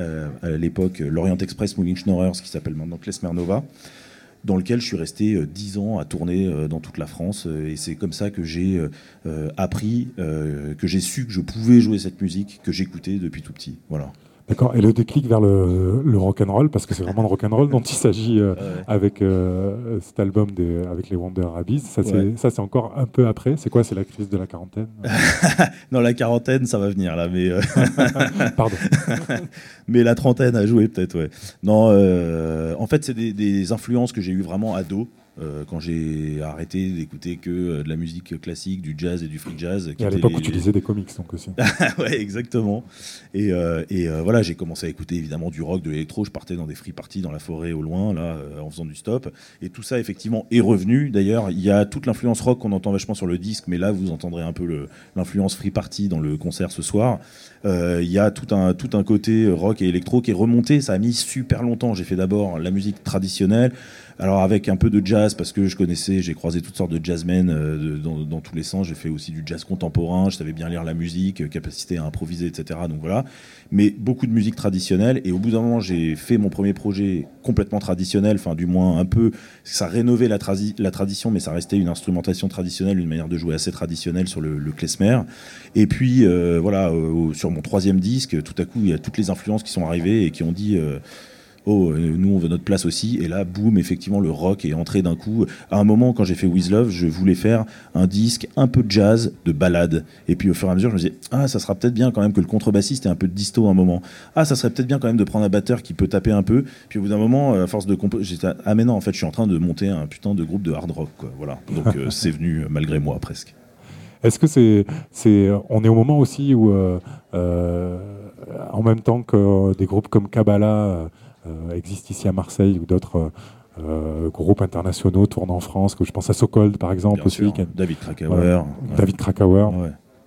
à l'époque l'Orient Express Moving Schnorrers, qui s'appelle maintenant Klezmer Nova, dans lequel je suis resté euh, dix ans à tourner euh, dans toute la France, euh, et c'est comme ça que j'ai euh, appris, euh, que j'ai su que je pouvais jouer cette musique que j'écoutais depuis tout petit. Voilà. D'accord. Et le déclic vers le, le rock'n'roll, parce que c'est vraiment le rock'n'roll dont il s'agit euh, ouais. avec euh, cet album des, avec les Wonder Rabbies. Ça, c'est, ouais. ça, c'est encore un peu après. C'est quoi ? C'est la crise de la quarantaine ? Non, la quarantaine, ça va venir là, mais euh... pardon. Mais la trentaine a joué peut-être, ouais. Non, euh, en fait, c'est des, des influences que j'ai eues vraiment ado. Euh, quand j'ai arrêté d'écouter que euh, de la musique classique, du jazz et du free jazz. Et à l'époque les... où tu lisais des comics, donc aussi. Ouais, exactement. Et, euh, et euh, voilà, j'ai commencé à écouter évidemment du rock, de l'électro. Je partais dans des free parties dans la forêt au loin, là, euh, en faisant du stop. Et tout ça, effectivement, est revenu. D'ailleurs, il y a toute l'influence rock qu'on entend vachement sur le disque, mais là, vous entendrez un peu le, l'influence free party dans le concert ce soir. Euh, il y a tout un, tout un côté rock et électro qui est remonté. Ça a mis super longtemps. J'ai fait d'abord la musique traditionnelle. Alors avec un peu de jazz, parce que je connaissais, j'ai croisé toutes sortes de jazzmen euh, de, dans, dans tous les sens. J'ai fait aussi du jazz contemporain, je savais bien lire la musique, capacité à improviser, et cetera. Donc voilà. Mais beaucoup de musique traditionnelle. Et au bout d'un moment, j'ai fait mon premier projet complètement traditionnel, enfin du moins un peu. Ça rénovait la, tradi- la tradition, mais ça restait une instrumentation traditionnelle, une manière de jouer assez traditionnelle sur le, le klezmer. Et puis euh, voilà, euh, sur mon troisième disque, tout à coup, il y a toutes les influences qui sont arrivées et qui ont dit. Euh, Oh, nous on veut notre place aussi, et là boum, effectivement le rock est entré d'un coup. À un moment, quand j'ai fait With Love, je voulais faire un disque un peu de jazz, de ballade, et puis au fur et à mesure je me disais ah ça sera peut-être bien quand même que le contrebassiste ait un peu de disto à un moment, ah ça serait peut-être bien quand même de prendre un batteur qui peut taper un peu, puis au bout d'un moment à force de compo- j'étais ah mais non en fait je suis en train de monter un putain de groupe de hard rock quoi. Voilà, donc euh, c'est venu malgré moi presque. Est-ce que c'est, c'est on est au moment aussi où euh, euh, en même temps que des groupes comme Kabbalah Euh, existe ici à Marseille ou d'autres euh, groupes internationaux tournent en France, que je pense à Sokold par exemple Bien aussi. sûr, David Krakauer. Voilà. Ouais. David Krakauer. Ouais.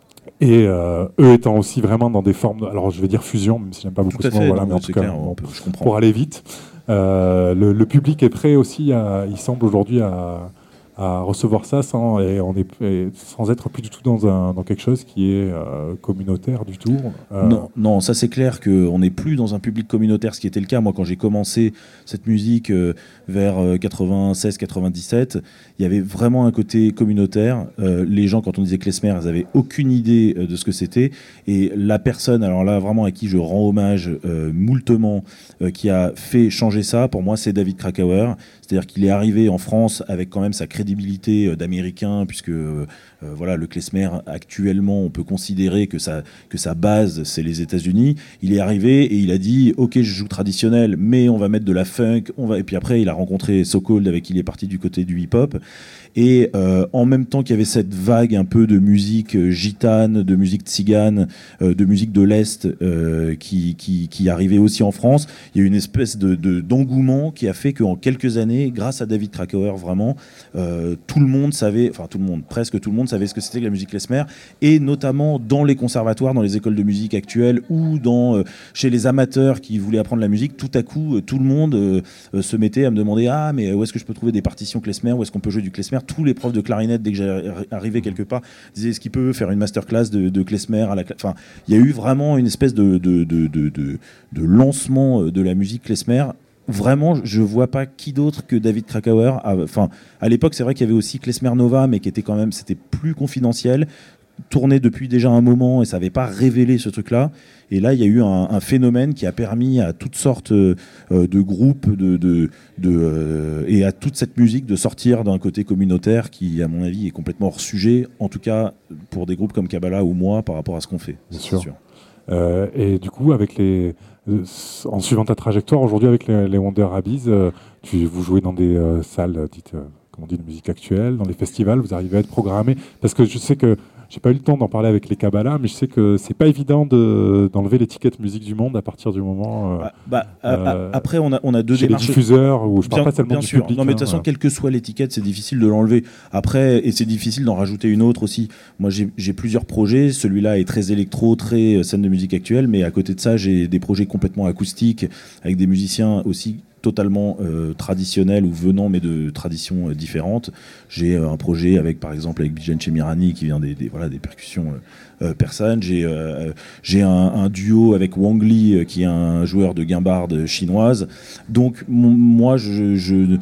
Et euh, eux étant aussi vraiment dans des formes, de, alors je vais dire fusion, même si j'aime pas beaucoup Tout à ce mot, fait, voilà, non, mais en c'est tout cas, clair, bon, on peut- je comprends. pour aller vite, euh, le, le public est prêt aussi, à, il semble aujourd'hui à, à recevoir ça sans, et on est, et sans être plus du tout dans, un, dans quelque chose qui est euh, communautaire du tout. Euh, Non, non, ça c'est clair qu'on n'est plus dans un public communautaire, ce qui était le cas. Moi, quand j'ai commencé cette musique euh, vers euh, quatre-vingt-seize quatre-vingt-dix-sept, il y avait vraiment un côté communautaire. Euh, les gens, quand on disait klezmer, ils n'avaient aucune idée euh, de ce que c'était. Et la personne, alors là, vraiment à qui je rends hommage euh, moultement, euh, qui a fait changer ça, pour moi, c'est David Krakauer. C'est-à-dire qu'il est arrivé en France avec quand même sa crédibilité euh, d'américain, puisque euh, euh, voilà, le klezmer, actuellement, on peut considérer que sa, que sa base, c'est les États-Unis. Il est arrivé et il a dit « Ok, je joue traditionnel, mais on va mettre de la funk. » on va... Et puis après, il a rencontré So Cold, avec qui il est parti du côté du hip-hop. Et euh, en même temps qu'il y avait cette vague un peu de musique euh, gitane, de musique tzigane, euh, de musique de l'Est euh, qui, qui, qui arrivait aussi en France, il y a eu une espèce de, de, d'engouement qui a fait qu'en quelques années, grâce à David Krakauer, vraiment, euh, tout le monde savait, enfin tout le monde, presque tout le monde savait ce que c'était que la musique klezmer, et notamment dans les conservatoires, dans les écoles de musique actuelles, ou dans, euh, chez les amateurs qui voulaient apprendre la musique, tout à coup, euh, tout le monde euh, euh, se mettait à me demander « Ah, mais où est-ce que je peux trouver des partitions klezmer ? Où est-ce qu'on peut jouer du klezmer ?» Tous les profs de clarinette, dès que j'arrivais quelque part, disaient est-ce qu'il peut faire une masterclass de, de klezmer à la cla-. Enfin, il y a eu vraiment une espèce de, de, de, de, de, de lancement de la musique klezmer. Vraiment, je vois pas qui d'autre que David Krakauer. Enfin, à l'époque, c'est vrai qu'il y avait aussi Klezmer Nova, mais qui était quand même, c'était plus confidentiel, tourné depuis déjà un moment et ça n'avait pas révélé ce truc-là. Et là, il y a eu un, un phénomène qui a permis à toutes sortes euh, de groupes de, de, de, euh, et à toute cette musique de sortir d'un côté communautaire qui, à mon avis, est complètement hors sujet, en tout cas pour des groupes comme Kabbalah ou moi, par rapport à ce qu'on fait. Bien c'est sûr. sûr. Euh, et du coup, avec les, euh, en suivant ta trajectoire aujourd'hui avec les, les Wonder Abyss, euh, tu, vous jouez dans des euh, salles dites, euh, comment on dit, de musique actuelle, dans des festivals, vous arrivez à être programmé. Parce que je sais que j'ai pas eu le temps d'en parler avec les Kabbalah, mais je sais que c'est pas évident de, d'enlever l'étiquette musique du monde à partir du moment. Euh, Ah, bah, euh, après, on a, on a deux chez démarches. les diffuseurs, ou je parle Bien, pas tellement bien du sûr. public. Non, mais de toute hein, façon, voilà. quelle que soit l'étiquette, c'est difficile de l'enlever. Après, et c'est difficile d'en rajouter une autre aussi. Moi, j'ai, j'ai plusieurs projets. Celui-là est très électro, très euh, scène de musique actuelle, mais à côté de ça, j'ai des projets complètement acoustiques avec des musiciens aussi totalement euh, traditionnels ou venant mais de traditions euh, différentes. J'ai euh, un projet avec par exemple avec Bijan Chemirani qui vient des, des voilà des percussions euh, euh, persanes. J'ai euh, j'ai un, un duo avec Wang Li euh, qui est un joueur de guimbarde chinoise. Donc mon, moi je, je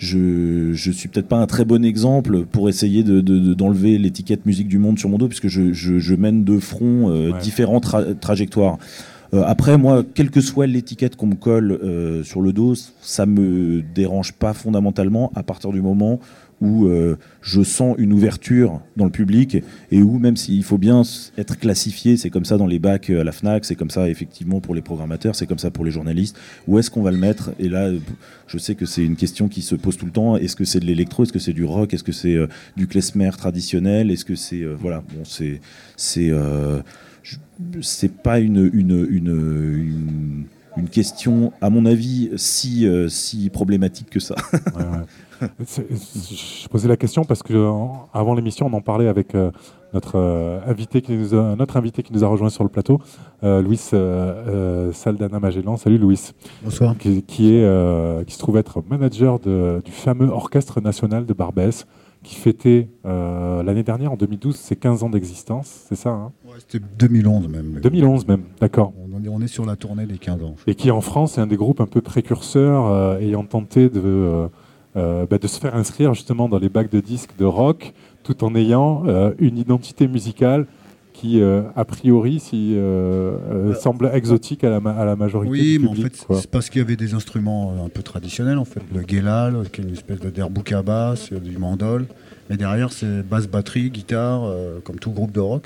Je, je suis peut-être pas un très bon exemple pour essayer de, de, de, d'enlever l'étiquette musique du monde sur mon dos, puisque je, je, je mène de front euh, ouais. différentes tra- trajectoires. Euh, après, moi, quelle que soit l'étiquette qu'on me colle euh, sur le dos, ça me dérange pas fondamentalement à partir du moment où euh, je sens une ouverture dans le public et où, même s'il faut bien être classifié, c'est comme ça dans les bacs à la FNAC, c'est comme ça effectivement pour les programmateurs, c'est comme ça pour les journalistes, où est-ce qu'on va le mettre ? Et là, je sais que c'est une question qui se pose tout le temps. Est-ce que c'est de l'électro ? Est-ce que c'est du rock ? Est-ce que c'est euh, du klezmer traditionnel ? Est-ce que c'est... Euh, voilà, bon, c'est... c'est euh, je, c'est pas une, une, une, une, une question, à mon avis, si, euh, si problématique que ça. Ouais, ouais. C'est, je posais la question parce que euh, avant l'émission, on en parlait avec euh, notre, euh, invité qui nous a, notre invité qui nous a rejoint sur le plateau, euh, Luis euh, euh, Saldana Magellan. Salut Luis. Bonsoir. Qui, qui, est, euh, qui se trouve être manager de, du fameux Orchestre National de Barbès, qui fêtait euh, l'année dernière, en deux mille douze, ses quinze ans d'existence, c'est ça hein ouais, c'était deux mille onze même. deux mille onze même, d'accord. On, on est sur la tournée des quinze ans. Et qui en France est un des groupes un peu précurseurs euh, ayant tenté de... Euh, Euh, bah, de se faire inscrire justement dans les bacs de disques de rock, tout en ayant euh, une identité musicale qui, euh, a priori, si, euh, euh, semble exotique à la, ma- à la majorité oui, du mais public. en fait, quoi. c'est parce qu'il y avait des instruments un peu traditionnels, en fait. Le guélal, qui est une espèce de derbouk basse, du mandol. Mais derrière, c'est basse, batterie, guitare, euh, comme tout groupe de rock.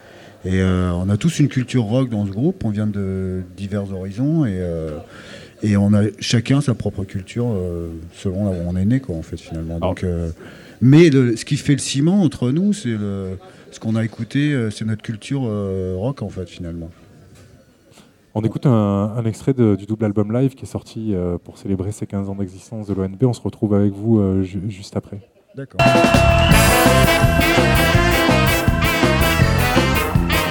Et euh, on a tous une culture rock dans ce groupe. On vient de divers horizons et... Euh, Et on a chacun sa propre culture euh, selon là où on est né, quoi, en fait, finalement. Donc, euh, mais le, ce qui fait le ciment entre nous, c'est le, ce qu'on a écouté, euh, c'est notre culture euh, rock, en fait, finalement. On écoute un, un extrait de, du double album live qui est sorti euh, pour célébrer ses quinze ans d'existence de l'O N B. On se retrouve avec vous euh, ju- juste après. D'accord.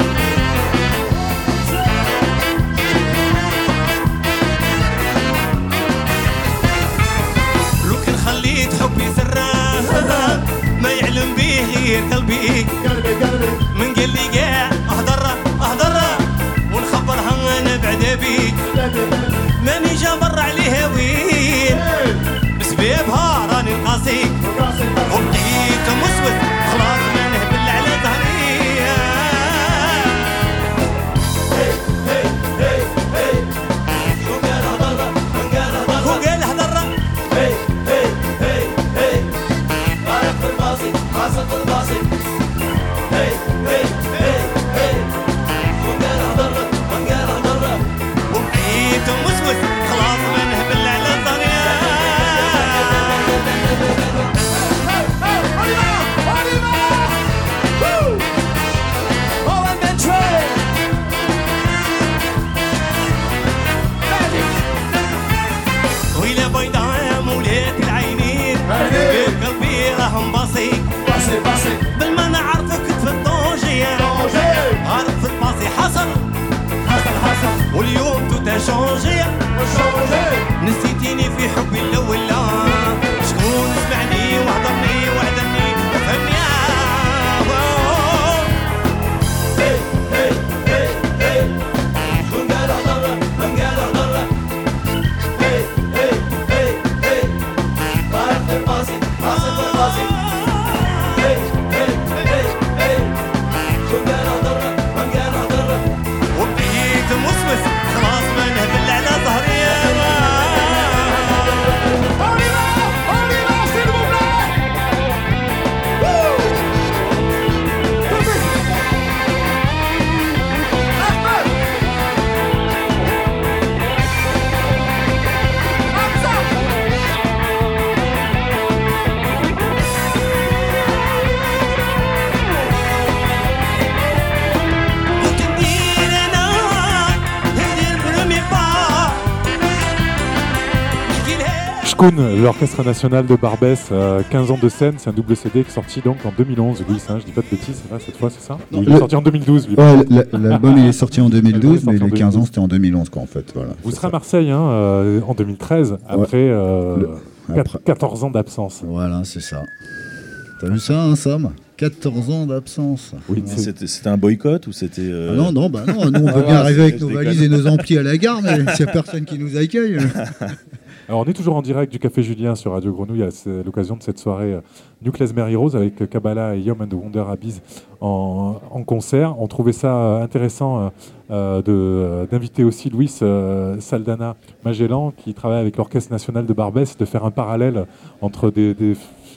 Cocoon, l'Orchestre National de Barbès, euh, quinze ans de scène, c'est un double C D qui est sorti donc en deux mille onze. Louis, hein, je dis pas de bêtises, c'est vrai, cette fois, c'est ça? Non, il est le... sorti en deux mille douze. Lui. Ouais, l'album il est sorti en deux mille douze, mais les quinze ans c'était en deux mille onze, quoi, en fait. Voilà, vous serez à Marseille hein, euh, en deux mille treize, après, ouais. euh, le... après quatorze ans d'absence. Voilà, c'est ça. T'as vu ça, hein, Sam? quatorze ans d'absence. Oui, c'était, c'était un boycott ou c'était. Euh... Ah non, non, bah non, nous on veut bien arriver avec nos valises et nos amplis à la gare, mais il n'y a personne qui nous accueille. Alors on est toujours en direct du Café Julien sur Radio Grenouille à l'occasion de cette soirée euh, New Klezmer Heroes avec Kabbalah et Yom and the Wonder Abyss en, en concert. On trouvait ça euh, intéressant euh, de, euh, d'inviter aussi Luis euh, Saldana Magellan qui travaille avec l'Orchestre National de Barbès, de faire un parallèle entre des... des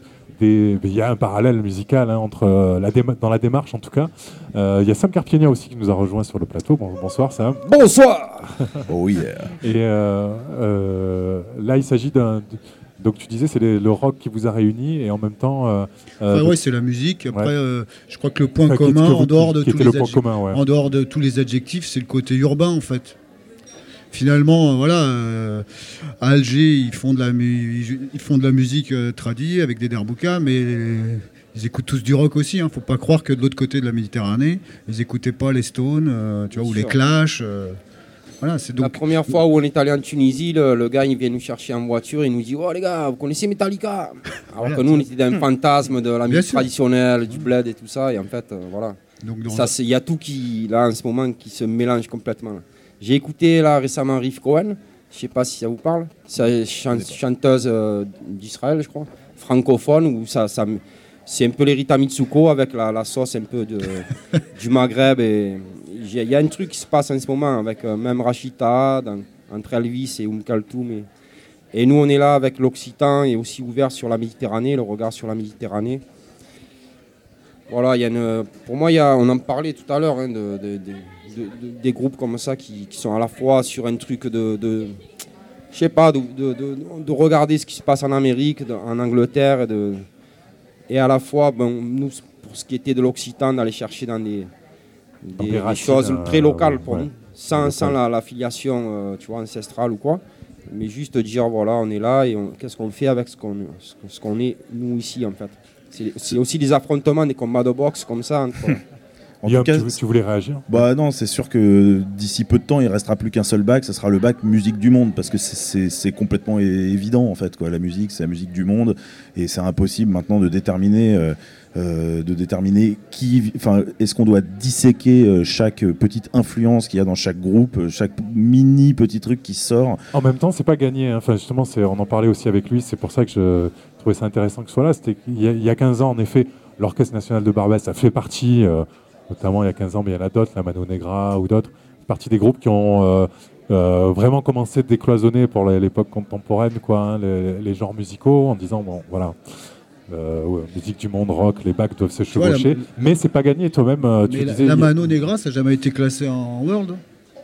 il y a un parallèle musical hein, entre, euh, la déma- dans la démarche en tout cas. Il euh, y a Sam Carpienia aussi qui nous a rejoint sur le plateau. Bon, bonsoir Sam. Bonsoir. Oh yeah. Et euh, euh, là il s'agit d'un... Donc tu disais c'est les, le rock qui vous a réunis et en même temps... Euh, euh, enfin, de... ouais, c'est la musique. Après, ouais. euh, je crois que le point enfin, commun, vous, en, dehors de qui, tous qui les adjectifs, commun, ouais. en dehors de tous les adjectifs, c'est le côté urbain en fait. Finalement, voilà, euh, à Alger, ils font de la, mu- ils font de la musique euh, tradie avec des derboukas, mais ils écoutent tous du rock aussi. Hein. Faut pas croire que de l'autre côté de la Méditerranée, ils écoutaient pas les Stones, euh, tu vois, ou les Clash. Euh, voilà, c'est donc... La première fois où on est allé en Tunisie, le, le gars il vient nous chercher en voiture et il nous dit « Oh les gars, vous connaissez Metallica ?» Alors voilà, que nous, on était dans un fantasme de la musique traditionnelle, du bled et tout ça. Et en fait, euh, voilà. Il y a tout qui, là, en ce moment, qui se mélange complètement. Là. J'ai écouté là récemment Riff Cohen, je sais pas si ça vous parle. C'est une chan- chanteuse euh, d'Israël, je crois, francophone, où ça, ça, c'est un peu les Rita Mitsuko avec la, la sauce un peu de, du Maghreb. Et il y a un truc qui se passe en ce moment avec euh, même Rachita, dans, entre Elvis et Oum Kaltoum. Et, et nous, on est là avec l'Occitan et aussi ouvert sur la Méditerranée, le regard sur la Méditerranée. Voilà, il y a une, pour moi, il y a, on en parlait tout à l'heure hein, de, de, de De, de, des groupes comme ça qui, qui sont à la fois sur un truc de, de je sais pas, de, de, de, de regarder ce qui se passe en Amérique, de, en Angleterre, et, de, et à la fois, ben, nous, pour ce qui était de l'Occitan, d'aller chercher dans des, des, des, des choses euh, très locales pour ouais, nous, sans, sans la, la filiation euh, tu vois, ancestrale ou quoi, mais juste dire, voilà, on est là et on, qu'est-ce qu'on fait avec ce qu'on, ce, ce qu'on est, nous, ici, en fait. C'est, c'est aussi des affrontements, des combats de boxe comme ça, entre... En Yop, tout cas, tu, tu voulais réagir? Bah non, c'est sûr que d'ici peu de temps, il restera plus qu'un seul bac, ça sera le bac musique du monde, parce que c'est, c'est, c'est complètement évident en fait, quoi. La musique, c'est la musique du monde, et c'est impossible maintenant de déterminer, euh, euh, de déterminer qui, enfin, est-ce qu'on doit disséquer euh, chaque petite influence qu'il y a dans chaque groupe, chaque mini petit truc qui sort. En même temps, c'est pas gagné. Hein. Enfin, justement, c'est, on en parlait aussi avec lui. C'est pour ça que je trouvais ça intéressant que ce soit là. C'était il y a, il y a quinze ans, en effet, l'Orchestre National de Barbès, ça fait partie. Euh, Notamment il y a quinze ans, mais il y en a d'autres, la Mano Negra ou d'autres, partie des groupes qui ont euh, euh, vraiment commencé à décloisonner pour l'époque contemporaine, quoi, hein, les, les genres musicaux, en disant bon voilà, euh, ouais, musique du monde, rock, les bacs doivent se chevaucher, la... mais c'est pas gagné toi-même. Euh, tu mais disais, la, la Mano Negra, ça n'a jamais été classé en World.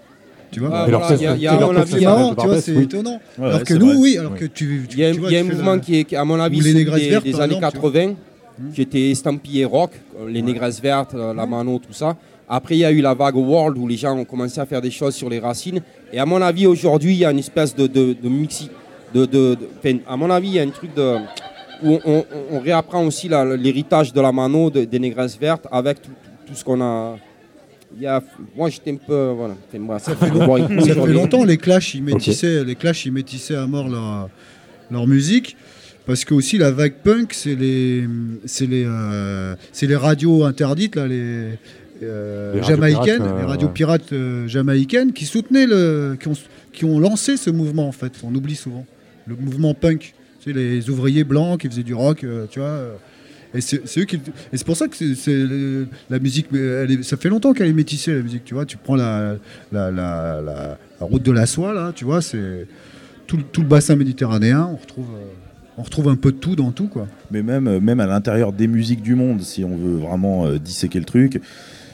Tu vois, ah, voilà, y a, y a, à mon avis, c'est marrant, tu vois, c'est oui. étonnant. Ouais, alors ouais, que nous, vrai. oui, alors oui. que tu, tu, il y a, tu vois, y a un mouvement la... qui est, à mon avis, des, des, vertes, des années exemple, quatre-vingts, qui était estampillé rock, les négresses vertes, la Mano, tout ça. Après, il y a eu la vague World où les gens ont commencé à faire des choses sur les racines. Et à mon avis, aujourd'hui, il y a une espèce de, de, de mixi. De, de, de, à mon avis, il y a un truc de, où on, on, on réapprend aussi la, l'héritage de la Mano, de, des négresses vertes, avec tout, tout, tout ce qu'on a. Il y a, moi, j'étais un peu. Voilà, moi, ça fait, long, ça fait longtemps, les Clash, ils métissaient, okay. les Clash, ils métissaient à mort leur, leur musique. Parce que aussi la vague punk, c'est les, c'est les, euh, c'est les radios interdites, là, les. Euh, les jamaïcaines, pirates, euh, les radios ouais. pirates euh, jamaïcaines qui soutenaient le, qui ont, qui ont lancé ce mouvement en fait. On oublie souvent le mouvement punk. Tu sais, les ouvriers blancs qui faisaient du rock, euh, tu vois. Euh, et c'est, c'est eux qui, et c'est pour ça que c'est, c'est la musique. Elle est, ça fait longtemps qu'elle est métissée la musique. Tu vois, tu prends la, la, la, la, la route de la soie là, tu vois, c'est tout, tout le bassin méditerranéen. On retrouve. Euh, On retrouve un peu de tout dans tout, quoi. Mais même, même à l'intérieur des musiques du monde, si on veut vraiment euh, disséquer le truc,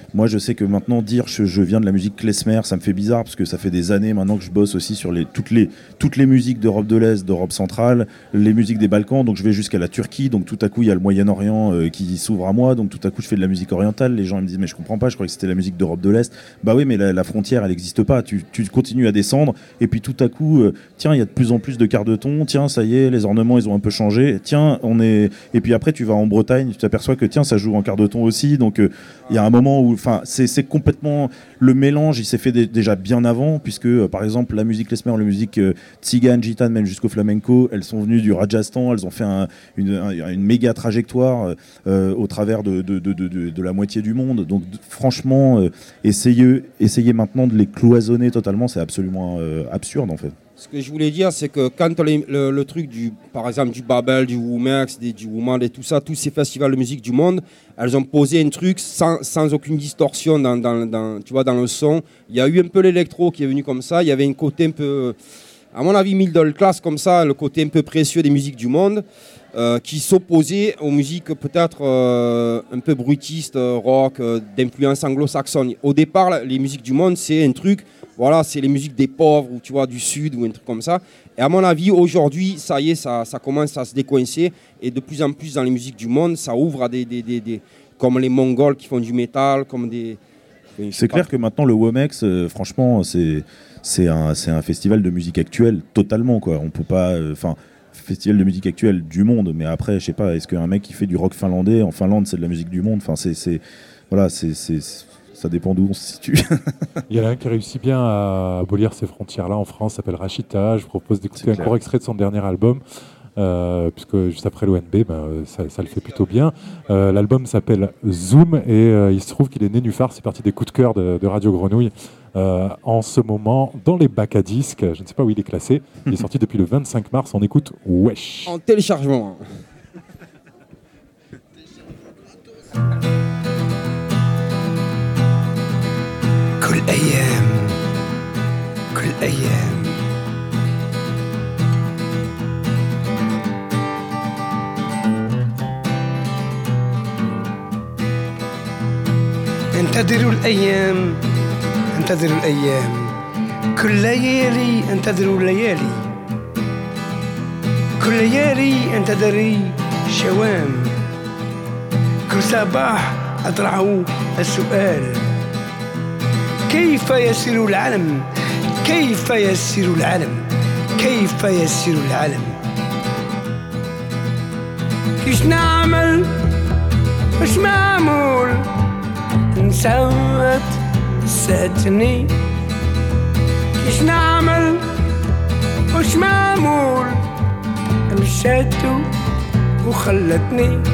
moi je sais que maintenant dire je, je viens de la musique klezmer, ça me fait bizarre parce que ça fait des années maintenant que je bosse aussi sur les, toutes, les, toutes les musiques d'Europe de l'Est, d'Europe centrale, les musiques des Balkans, donc je vais jusqu'à la Turquie, donc tout à coup il y a le Moyen-Orient euh, qui s'ouvre à moi, donc tout à coup je fais de la musique orientale, les gens ils me disent mais je comprends pas, je croyais que c'était la musique d'Europe de l'Est. Bah oui, mais la, la frontière elle n'existe pas, tu, tu continues à descendre et puis tout à coup euh, tiens il y a de plus en plus de quarts de ton, tiens ça y est les ornements ils ont un peu changé, tiens on est, et puis après tu vas en Bretagne, tu t'aperçois que tiens ça joue en quart de ton aussi, donc il euh, y a un moment où enfin c'est, c'est complètement le mélange, il s'est fait d- déjà bien avant puisque euh, par exemple la musique klezmer, la musique euh, tzigane, gitane, même jusqu'au flamenco, elles sont venues du Rajasthan, elles ont fait un, une, un, une méga trajectoire euh, au travers de, de, de, de, de, de la moitié du monde, donc d- franchement euh, essayer, essayer maintenant de les cloisonner totalement, c'est absolument euh, absurde en fait. Ce que je voulais dire, c'est que quand les, le, le truc, du, par exemple, du Babel, du Womex, des, du Woman et tout ça, tous ces festivals de musique du monde, elles ont posé un truc sans, sans aucune distorsion dans, dans, dans, tu vois, dans le son. Il y a eu un peu l'électro qui est venu comme ça. Il y avait un côté un peu, à mon avis, middle class comme ça, le côté un peu précieux des musiques du monde, euh, qui s'opposait aux musiques peut-être euh, un peu bruitistes, rock, euh, d'influence anglo-saxonne. Au départ, les musiques du monde, c'est un truc... Voilà, c'est les musiques des pauvres, ou tu vois, du sud, ou un truc comme ça. Et à mon avis, aujourd'hui, ça y est, ça, ça commence à se décoincer. Et de plus en plus, dans les musiques du monde, ça ouvre à des... des, des, des comme les Mongols qui font du métal, comme des... C'est clair que maintenant, le Womex, euh, franchement, c'est, c'est, un, c'est un festival de musique actuelle, totalement, quoi. On peut pas... Enfin... Euh, festival de musique actuelle du monde, mais après, je sais pas, est-ce qu'un mec qui fait du rock finlandais, en Finlande, c'est de la musique du monde? Enfin, c'est... c'est voilà, c'est... c'est, c'est ça dépend d'où on se situe. Il y en a un qui réussit bien à abolir ces frontières-là en France, s'appelle Rachita. Je vous propose d'écouter un court extrait de son dernier album, euh, puisque juste après l'O N B, ben, ça, ça le fait plutôt bien. Euh, l'album s'appelle Zoom et euh, il se trouve qu'il est nénuphar, c'est parti des coups de cœur de, de Radio Grenouille. Euh, en ce moment, dans les bacs à disques, je ne sais pas où il est classé, il est sorti depuis le vingt-cinq mars, on écoute Wesh. En téléchargement. كل أيام كل أيام انتظروا الأيام انتظروا الأيام كل ليالي انتظروا الليالي كل ليالي انتظري الشوام كل صباح أطرحوا السؤال كيف يسير العالم كيف يسير العالم كيف يسير العالم كيش نعمل وش معمول نسوت ساتني كيش نعمل وش معمول مشات وخلتني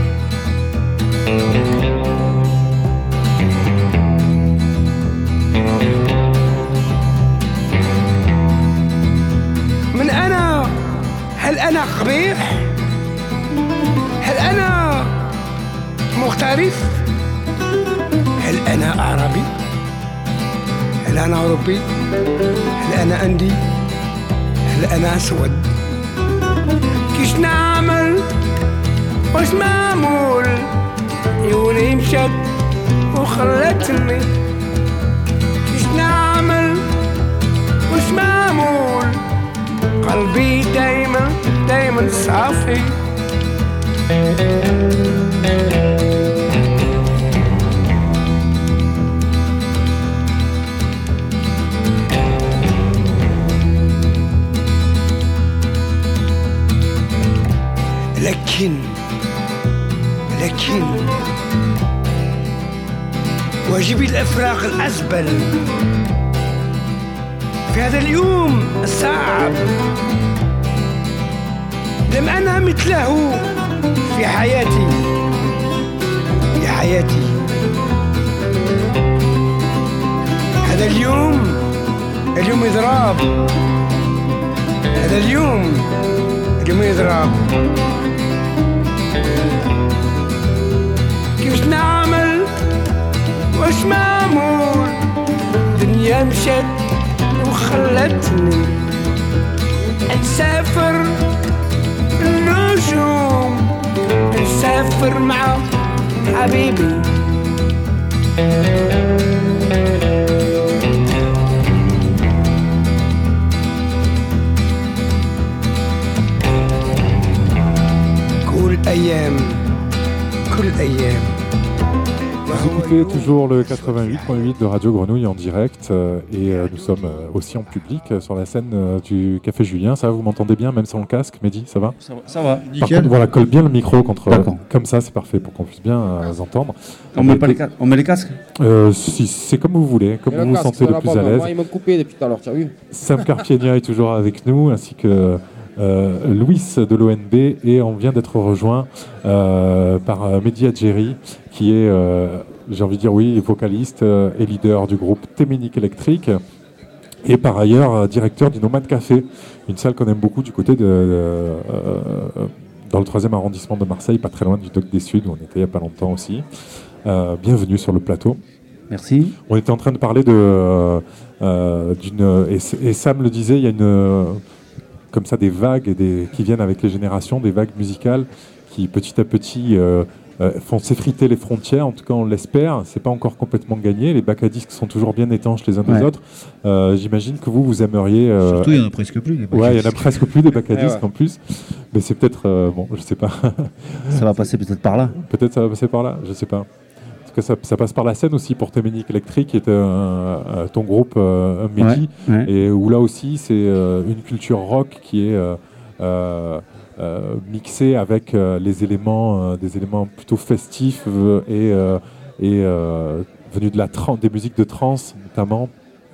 من أنا هل أنا قبيح؟ هل أنا مختلف؟ هل أنا عربي؟ هل أنا أوروبي؟ هل أنا أندي؟ هل أنا أسود؟ كيش نعمل؟ وش معمول؟ عيوني مشت وخلتني كيش نعمل؟ وش معمول؟ قلبي دايما دايما صافي لكن لكن واجبي الافراغ الازبل في هذا اليوم الصعب لم أنا مثله في حياتي في حياتي هذا اليوم اليوم إضراب هذا اليوم اليوم إضراب كيفاش نعمل واش معمول دنيا مشت وخلتني نسافر النجوم نسافر مع حبيبي كل أيام كل أيام Vous écoutez toujours le quatre-vingt-huit virgule huit de Radio Grenouille en direct euh, et euh, nous sommes euh, aussi en public euh, sur la scène euh, du Café Julien. Ça va, vous m'entendez bien même sans le casque, Mehdi, ça va? Ça va, ça va. Par Nickel. contre, voilà, colle bien le micro contre, euh, D'accord. comme ça, c'est parfait pour qu'on puisse bien euh, entendre. On met, pas les ca- on met les casques euh, si, C'est comme vous voulez, comme Et vous le vous casque, sentez ça le va plus pas, à moi, l'aise. Moi, il m'a coupé depuis tout à l'heure, tu as vu? Sam Carpienia est toujours avec nous, ainsi que euh, Louis de l'O N B, et on vient d'être rejoint euh, par euh, Mehdi Adjeri, qui est, euh, j'ai envie de dire oui, vocaliste euh, et leader du groupe Téménique Électrique, et par ailleurs euh, directeur du Nomade Café, une salle qu'on aime beaucoup du côté de, de euh, dans le troisième arrondissement de Marseille, pas très loin du Dock des Suds, où on était il n'y a pas longtemps aussi. Euh, bienvenue sur le plateau. Merci. On était en train de parler de euh, euh, d'une et, et Sam le disait, il y a une euh, comme ça des vagues et des, qui viennent avec les générations, des vagues musicales qui petit à petit euh, euh, font s'effriter les frontières. En tout cas, on l'espère. C'est pas encore complètement gagné. Les bacs à disques sont toujours bien étanches les uns des Ouais. autres. Euh, J'imagine que vous, vous aimeriez. Euh, Surtout, il y en a presque plus. Les bacs à ouais, il y en a disques. presque plus des bacs à Ouais, disques ouais. en plus. Mais c'est peut-être euh, bon, je sais pas. Ça va passer peut-être par là. Peut-être ça va passer par là, je sais pas. En tout cas, ça, ça passe par la scène aussi pour Téménique Électrique, qui est euh, euh, ton groupe euh, Mehdi, Ouais, ouais. et où là aussi c'est euh, une culture rock qui est euh, euh, euh, mixée avec euh, les éléments, euh, des éléments plutôt festifs euh, et, euh, et euh, venus de la tran- des musiques de trance, notamment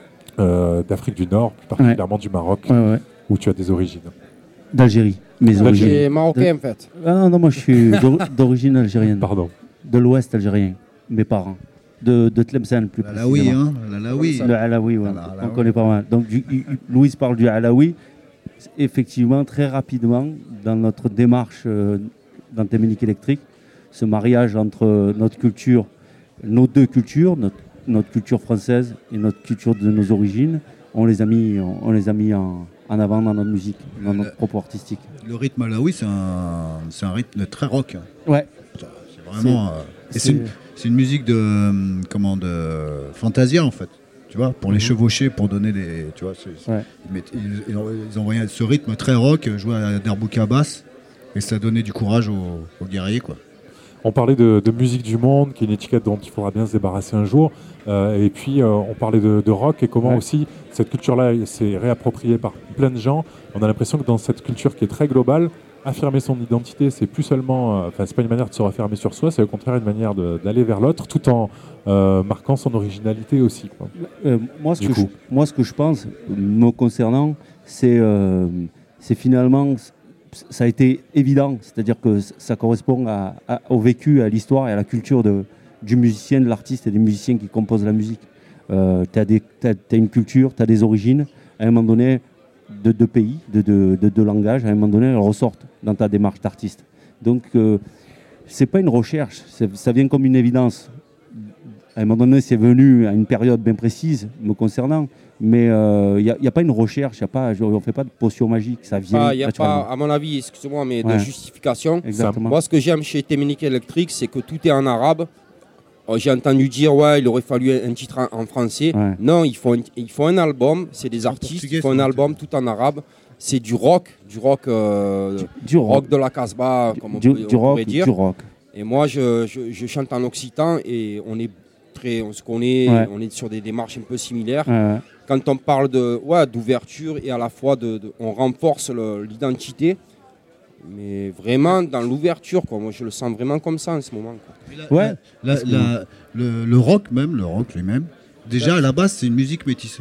euh, d'Afrique du Nord, plus particulièrement du Maroc, Ouais, ouais. où tu as des origines. D'Algérie. Mes D'Algérie. origines. J'ai marocain, en fait. Ah non, non, moi je suis d'or- d'origine algérienne. Pardon. De l'ouest algérien, mes parents. De, de Tlemcen plus L'Alaoui, précisément. hein, l'Alaoui. Le Alaoui, ouais. Ah, on l'Alaoui. connaît pas mal. Donc, du, il- il- Louise parle du Alaoui. Effectivement, très rapidement, dans notre démarche euh, dans Téménique Électrique, ce mariage entre notre culture, nos deux cultures, notre, notre culture française et notre culture de nos origines, on les a mis, on, on les a mis en, en avant dans notre musique, dans Le- notre le- propos artistique. Le rythme alaoui, c'est un, c'est un rythme très rock. Ouais. C'est vraiment. euh, et c'est une, c'est une musique de euh, comment de Fantasia en fait. Tu vois, pour les Mhm. chevaucher, pour donner les. Tu vois, c'est- c'est- Ouais. ils, mettent- ils- ils ont- ils envoyaient ce rythme très rock, joué à derbouka basse, et ça donnait du courage aux, aux guerriers quoi. On parlait de, de musique du monde, qui est une étiquette dont il faudra bien se débarrasser un jour. Euh, et puis, euh, on parlait de, de rock et comment Ouais. aussi cette culture-là s'est réappropriée par plein de gens. On a l'impression que dans cette culture qui est très globale, affirmer son identité, c'est plus seulement, euh, enfin, c'est pas une manière de se refermer sur soi, c'est au contraire une manière de- d'aller vers l'autre, tout en euh, marquant son originalité aussi, quoi. Euh, moi, ce Du que je, coup. moi, ce que je pense, me concernant, c'est euh, c'est finalement, ça a été évident, c'est-à-dire que ça correspond à- à- au vécu, à l'histoire et à la culture de, du musicien, de l'artiste et des musiciens qui composent la musique. Euh, tu as une culture, tu as des origines, à un moment donné, de deux pays, de deux de, de langages, à un moment donné, elles ressortent dans ta démarche d'artiste. Donc, euh, c'est pas une recherche, c'est- ça vient comme une évidence. À un moment donné, c'est venu à une période bien précise me concernant, mais il n'y a, y a pas une recherche, y a pas, je- on ne fait pas de potion magique, ça vient Il n'y a naturellement. pas, à mon avis, excusez-moi, mais Ouais. de justification. Exactement. Moi, ce que j'aime chez Téménique Électrique, c'est que tout est en arabe. Oh, j'ai entendu dire, ouais, il aurait fallu un titre en, en français. Ouais. Non, il faut un, il faut un album, c'est des artistes, portugais, il faut un ça, album tout en arabe. C'est du rock, du rock, euh, Du rock. rock de la Casbah, comme on, Du, peut- du on rock, pourrait dire. du rock. Et moi, je, je- je chante en occitan et on est très, on se connaît, Ouais. on est sur des démarches un peu similaires. Ouais, ouais. Quand on parle de, ouais, d'ouverture et à la fois de, de- on renforce le- l'identité, mais vraiment dans l'ouverture, quoi. Moi, je le sens vraiment comme ça en ce moment, quoi. Ouais. La- Parce que- la- le, le rock même, le rock lui-même, déjà à la base c'est une musique métissée.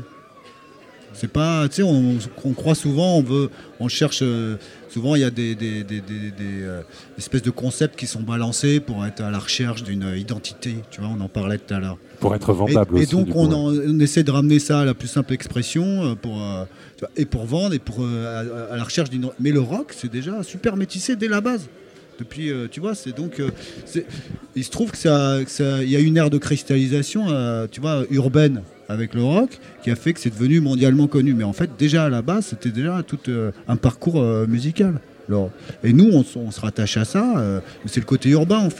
C'est pas, tu sais, on, on croit souvent, on veut, on cherche. euh, souvent, il y a des, des, des, des- des, euh, espèces de concepts qui sont balancés pour être à la recherche d'une identité. Tu vois, on en parlait tout à l'heure. Pour être vendable Et, et aussi, donc, du coup, on, ouais. en- on essaie de ramener ça à la plus simple expression euh, pour, euh, tu vois, et pour vendre et pour euh, à, à la recherche d'une. Mais le rock, c'est déjà super métissé dès la base. Depuis, euh, tu vois, c'est donc, euh, c'est- il se trouve que ça, que ça- il y a une ère de cristallisation, euh, tu vois, urbaine avec le rock, qui a fait que c'est devenu mondialement connu. Mais en fait, déjà à la base, c'était déjà tout euh, un parcours euh, musical. Alors, et nous, on, s- on se rattache à ça. euh, mais c'est le côté urbain, en fait.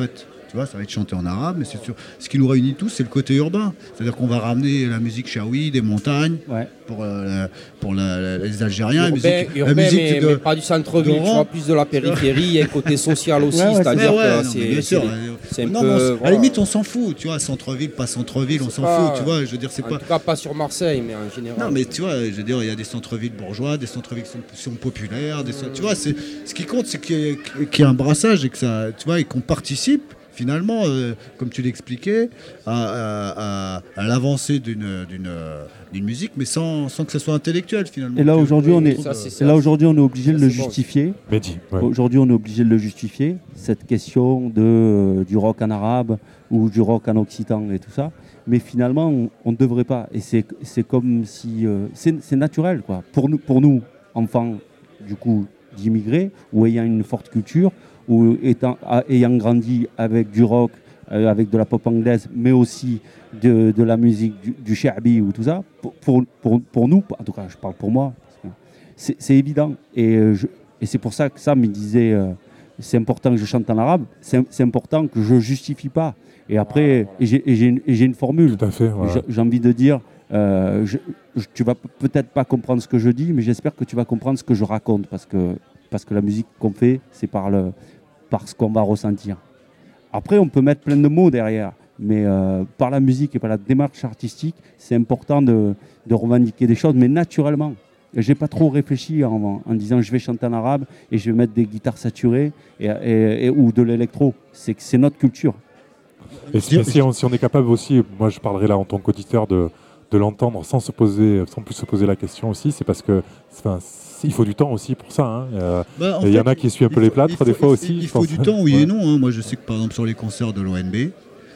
Tu vois, ça va être chanté en arabe, mais c'est sûr. Ce qui nous réunit tous, c'est le côté urbain. C'est-à-dire qu'on va ramener la musique chaoui, des montagnes, ouais. pour, euh, pour la, la, les Algériens. Urbain, la musique, urbain, la musique mais, de, mais pas du centre-ville, tu vois, plus de la périphérie, il y a un côté social aussi, ouais, ouais, c'est-à-dire ouais, ouais, que non, c'est, c'est, c'est un non, peu... On, voilà. À la limite, on s'en fout, tu vois, centre-ville, pas centre-ville, on s'en pas, fout, tu vois, je veux dire, c'est en pas... En tout cas, pas sur Marseille, mais en général. Non, mais tu vois, je veux dire, il y a des centres-villes bourgeois, des centres-villes qui sont, sont populaires, des centres... tu vois, c'est, ce qui compte, c'est qu'il y, ait, qu'il y ait un brassage et que ça, tu vois, et qu'on participe finalement, euh, comme tu l'expliquais, à, à, à, à l'avancée d'une, d'une, d'une musique, mais sans, sans que ce soit intellectuel finalement. Et là aujourd'hui, oui, on est, ça, et là aujourd'hui, on est obligé ça, de le justifier. Bon. Mehdi, ouais. Aujourd'hui, on est obligé de le justifier. Cette question de euh, du rock en arabe ou du rock en occitan et tout ça. Mais finalement, on ne devrait pas. Et c'est, c'est comme si euh, c'est, c'est naturel, quoi. Pour nous, pour nous, enfants, du coup, d'immigrés ou ayant une forte culture, ou étant, ayant grandi avec du rock, euh, avec de la pop anglaise, mais aussi de, de la musique du, du sha'bi ou tout ça, pour, pour, pour, pour nous, en tout cas je parle pour moi, c'est, c'est évident. Et, je, et c'est pour ça que Sam me disait, euh, c'est important que je chante en arabe, c'est, c'est important que je ne justifie pas. Et après, et j'ai, et j'ai, une, et j'ai une formule. Tout à fait, voilà. j'ai, j'ai envie de dire, euh, je, je, tu vas peut-être pas comprendre ce que je dis, mais j'espère que tu vas comprendre ce que je raconte, parce que, parce que la musique qu'on fait, c'est par le... par ce qu'on va ressentir. Après, on peut mettre plein de mots derrière, mais euh, par la musique et par la démarche artistique, c'est important de, de revendiquer des choses, mais naturellement. Je n'ai pas trop réfléchi en, en disant je vais chanter en arabe et je vais mettre des guitares saturées et, et, et, ou de l'électro. C'est, c'est notre culture. Et si, si, on, si on est capable aussi, moi je parlerai là en tant qu'auditeur, de, de l'entendre sans se poser, sans plus se poser la question aussi, c'est parce que enfin, il faut du temps aussi pour ça. Hein. Euh, bah, il y fait, en a qui essuient un peu les plâtres faut, des fois il, aussi. Il, il faut pense. du temps, oui ouais. et non. Hein. Moi je sais que par exemple sur les concerts de l'O N B,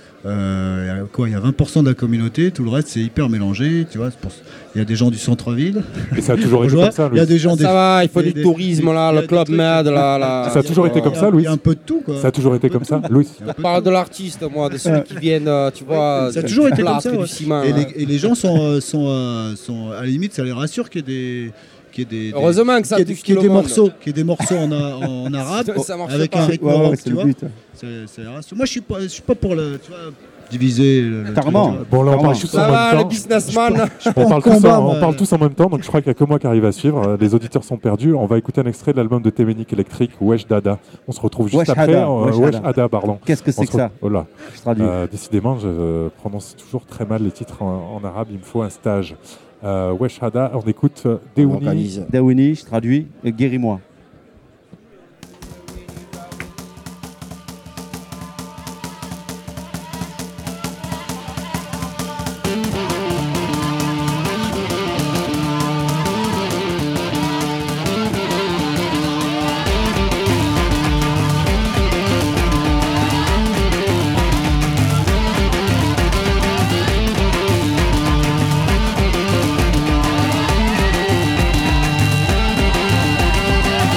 euh, quoi, il y a vingt pour cent de la communauté, tout le reste c'est hyper mélangé. Tu vois, pour... il y a des gens du centre-ville. Et ça a toujours été comme ça. Il y a des gens. Ça des... va, il faut des, du tourisme des, là, des, le club med, là, là. Ça a toujours été comme ça, Louis. Il y a un peu de tout, quoi. Ça a toujours été comme ça, Louis. Je parle de l'artiste, moi, de ceux qui viennent, tu vois. Ça a toujours été comme ça. Du ciment, et, les, et les gens sont, sont, sont, à la limite, ça les rassure qu'il y ait des. Qu'il y ait des, Heureusement que ça qu'il y ait, touche qu'il y ait tout des le morceaux, qu'il y ait des morceaux en, en, en arabe ça avec pas. un rythme ouais, rock, ouais, tu vois. C'est, c'est Moi, je suis pas, je suis pas pour le, tu vois, diviser. Le, Carrément. Bon, là, on parle tous ça en va, même le temps. businessman. On parle, tous en, on parle tous en même temps, donc je crois qu'il n'y a que moi qui arrive à suivre. Les auditeurs sont perdus. On va écouter un extrait de l'album de Téménique Électrique, Wesh Dada. On se retrouve juste Wesh après. Hada. Euh, Wesh Wesh Hada. Hada, pardon. Qu'est-ce que c'est on que ça re... oh là. Je traduis. Euh, décidément, je euh, prononce toujours très mal les titres en, en arabe. Il me faut un stage. Euh, Wesh Hada, on écoute euh, Deouni. Deouni, je traduis. Euh, guéris-moi. Wesh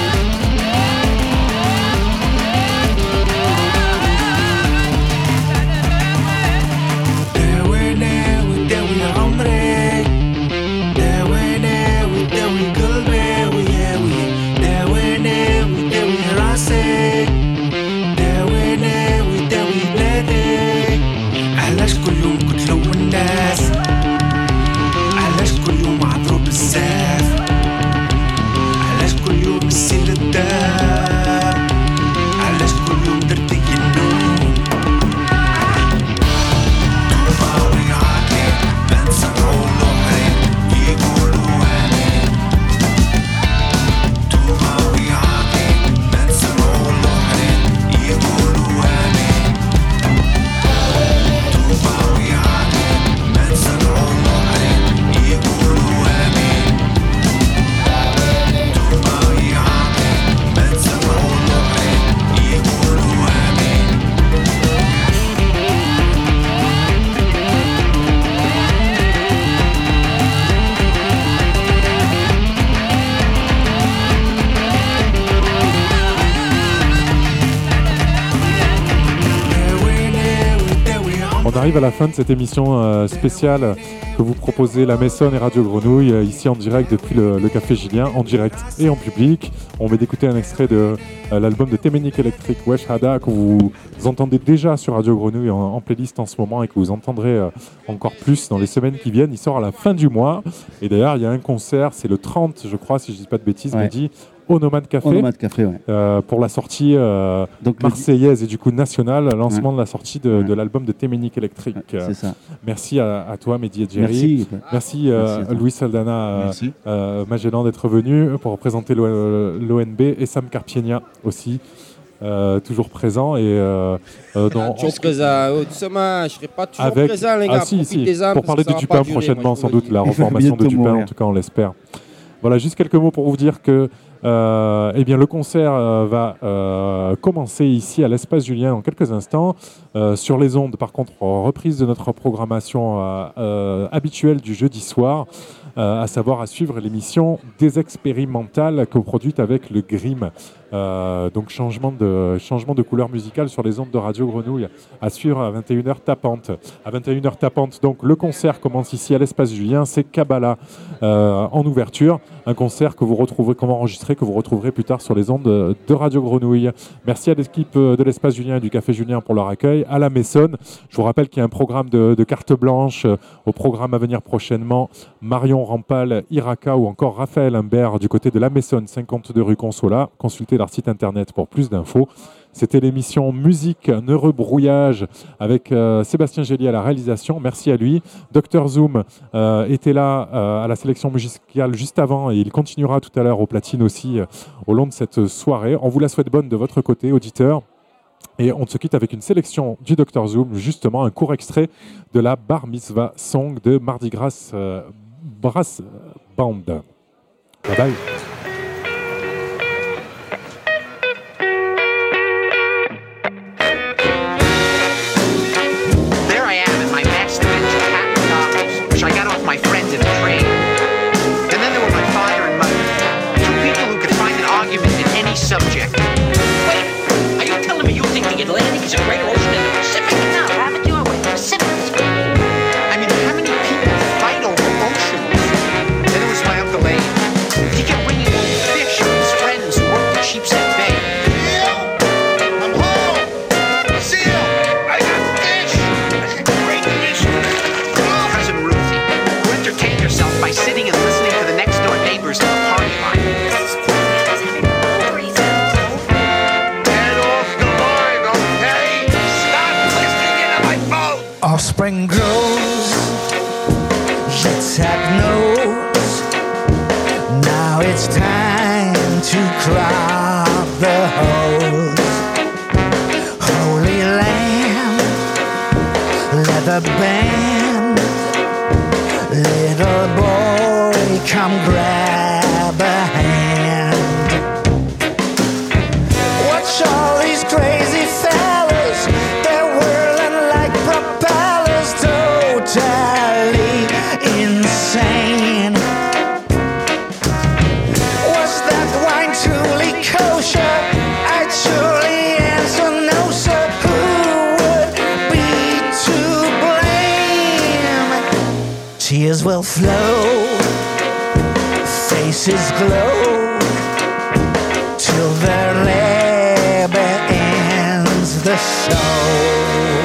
arrive à la fin de cette émission euh, spéciale que vous proposez la Maison et Radio Grenouille, euh, ici en direct depuis le, le Café Julien, en direct et en public. On va d'écouter un extrait de euh, l'album de Téménique Électrique Wesh Hada que vous entendez déjà sur Radio Grenouille en, en playlist en ce moment et que vous entendrez euh, encore plus dans les semaines qui viennent. Il sort à la fin du mois et d'ailleurs il y a un concert, c'est le trente je crois, si je ne dis pas de bêtises, Ouais. Mehdi, au Nomade Café, Au Nomade Café, ouais. euh, pour la sortie euh, Donc, le- marseillaise et du coup nationale, lancement Ouais. de la sortie de, Ouais. de l'album de Téménique Électrique. Ouais, c'est ça. Merci à, à toi, Mehdi et Jerry. Merci. Merci, euh, Merci à toi. Louis Saldana, euh, Merci. euh, Magellan d'être venu pour représenter l'O N B et Sam Carpienia aussi. Euh, toujours présent et euh, euh, dans- Toujours présent. Oh, doucement, je serai pas toujours avec présent, les gars. ah, si, si. Profitez-en, pour parce parler que de ça va Dupin pas durer, prochainement moi, je sans vous le doute dis. la reformation de Bientôt Dupin, mourir. en tout cas on l'espère. Voilà, juste quelques mots pour vous dire que euh, eh bien, le concert euh, va euh, commencer ici à l'Espace Julien dans quelques instants. Euh, sur les ondes, par contre, reprise de notre programmation euh, euh, habituelle du jeudi soir, euh, à savoir à suivre l'émission Des Expérimentales coproduite avec le Grim. Euh, donc changement de, changement de couleur musicale sur les ondes de Radio Grenouille à suivre à vingt et une heures tapante. À vingt et une heures tapante, donc le concert commence ici à l'Espace Julien, c'est Kabbalah euh, en ouverture, un concert que vous retrouverez, qu'on va enregistrer, que vous retrouverez plus tard sur les ondes de, de Radio Grenouille. Merci à l'équipe de l'Espace Julien et du Café Julien pour leur accueil. À la Maison, je vous rappelle qu'il y a un programme de, de carte blanche euh, au programme à venir prochainement. Marion Rampal, Iraka ou encore Raphaël Imbert du côté de la Maison, cinquante-deux rue Consola. Consultez leur site internet pour plus d'infos. C'était l'émission Musique, un heureux brouillage avec euh, Sébastien Gélier à la réalisation. Merci à lui. Docteur Zoom euh, était là euh, à la sélection musicale juste avant et il continuera tout à l'heure au platine aussi euh, au long de cette soirée. On vous la souhaite bonne de votre côté, auditeurs. Et on se quitte avec une sélection du Docteur Zoom, justement un court extrait de la Bar Mitzvah Song de Mardi Gras euh, Brass Band. Bye bye. There I am in my Max Dimension hat and goggles, which I got off my friend in a train. And then there were my father and mother, two people who could find an argument in any subject. Wait, are you telling me you think the Atlantic is a greater ocean than the Pacific? No, have it your way. The Pacific is great. I mean, how many people fight over oceans? Then there was my Uncle Abe. He kept bringing home fish from his friends who worked at Sheepshead Bay. I'm home. Seal, I got fish. Great fish. Cousin Ruthie, who entertained herself by sitting and listening to the next door neighbors to the party line. Get off the line, okay? Stop listening into my phone. Offspring grows, jet set knows. Now it's time to crop the hose. Holy Lamb, leather band, little boy, come grab a hand. Watch all these crazy fellas, they're whirling like propellers, totally insane. Was that wine truly kosher? I truly answer no, sir. Who would be to blame? Tears will flow, faces glow, till their labor ends the show.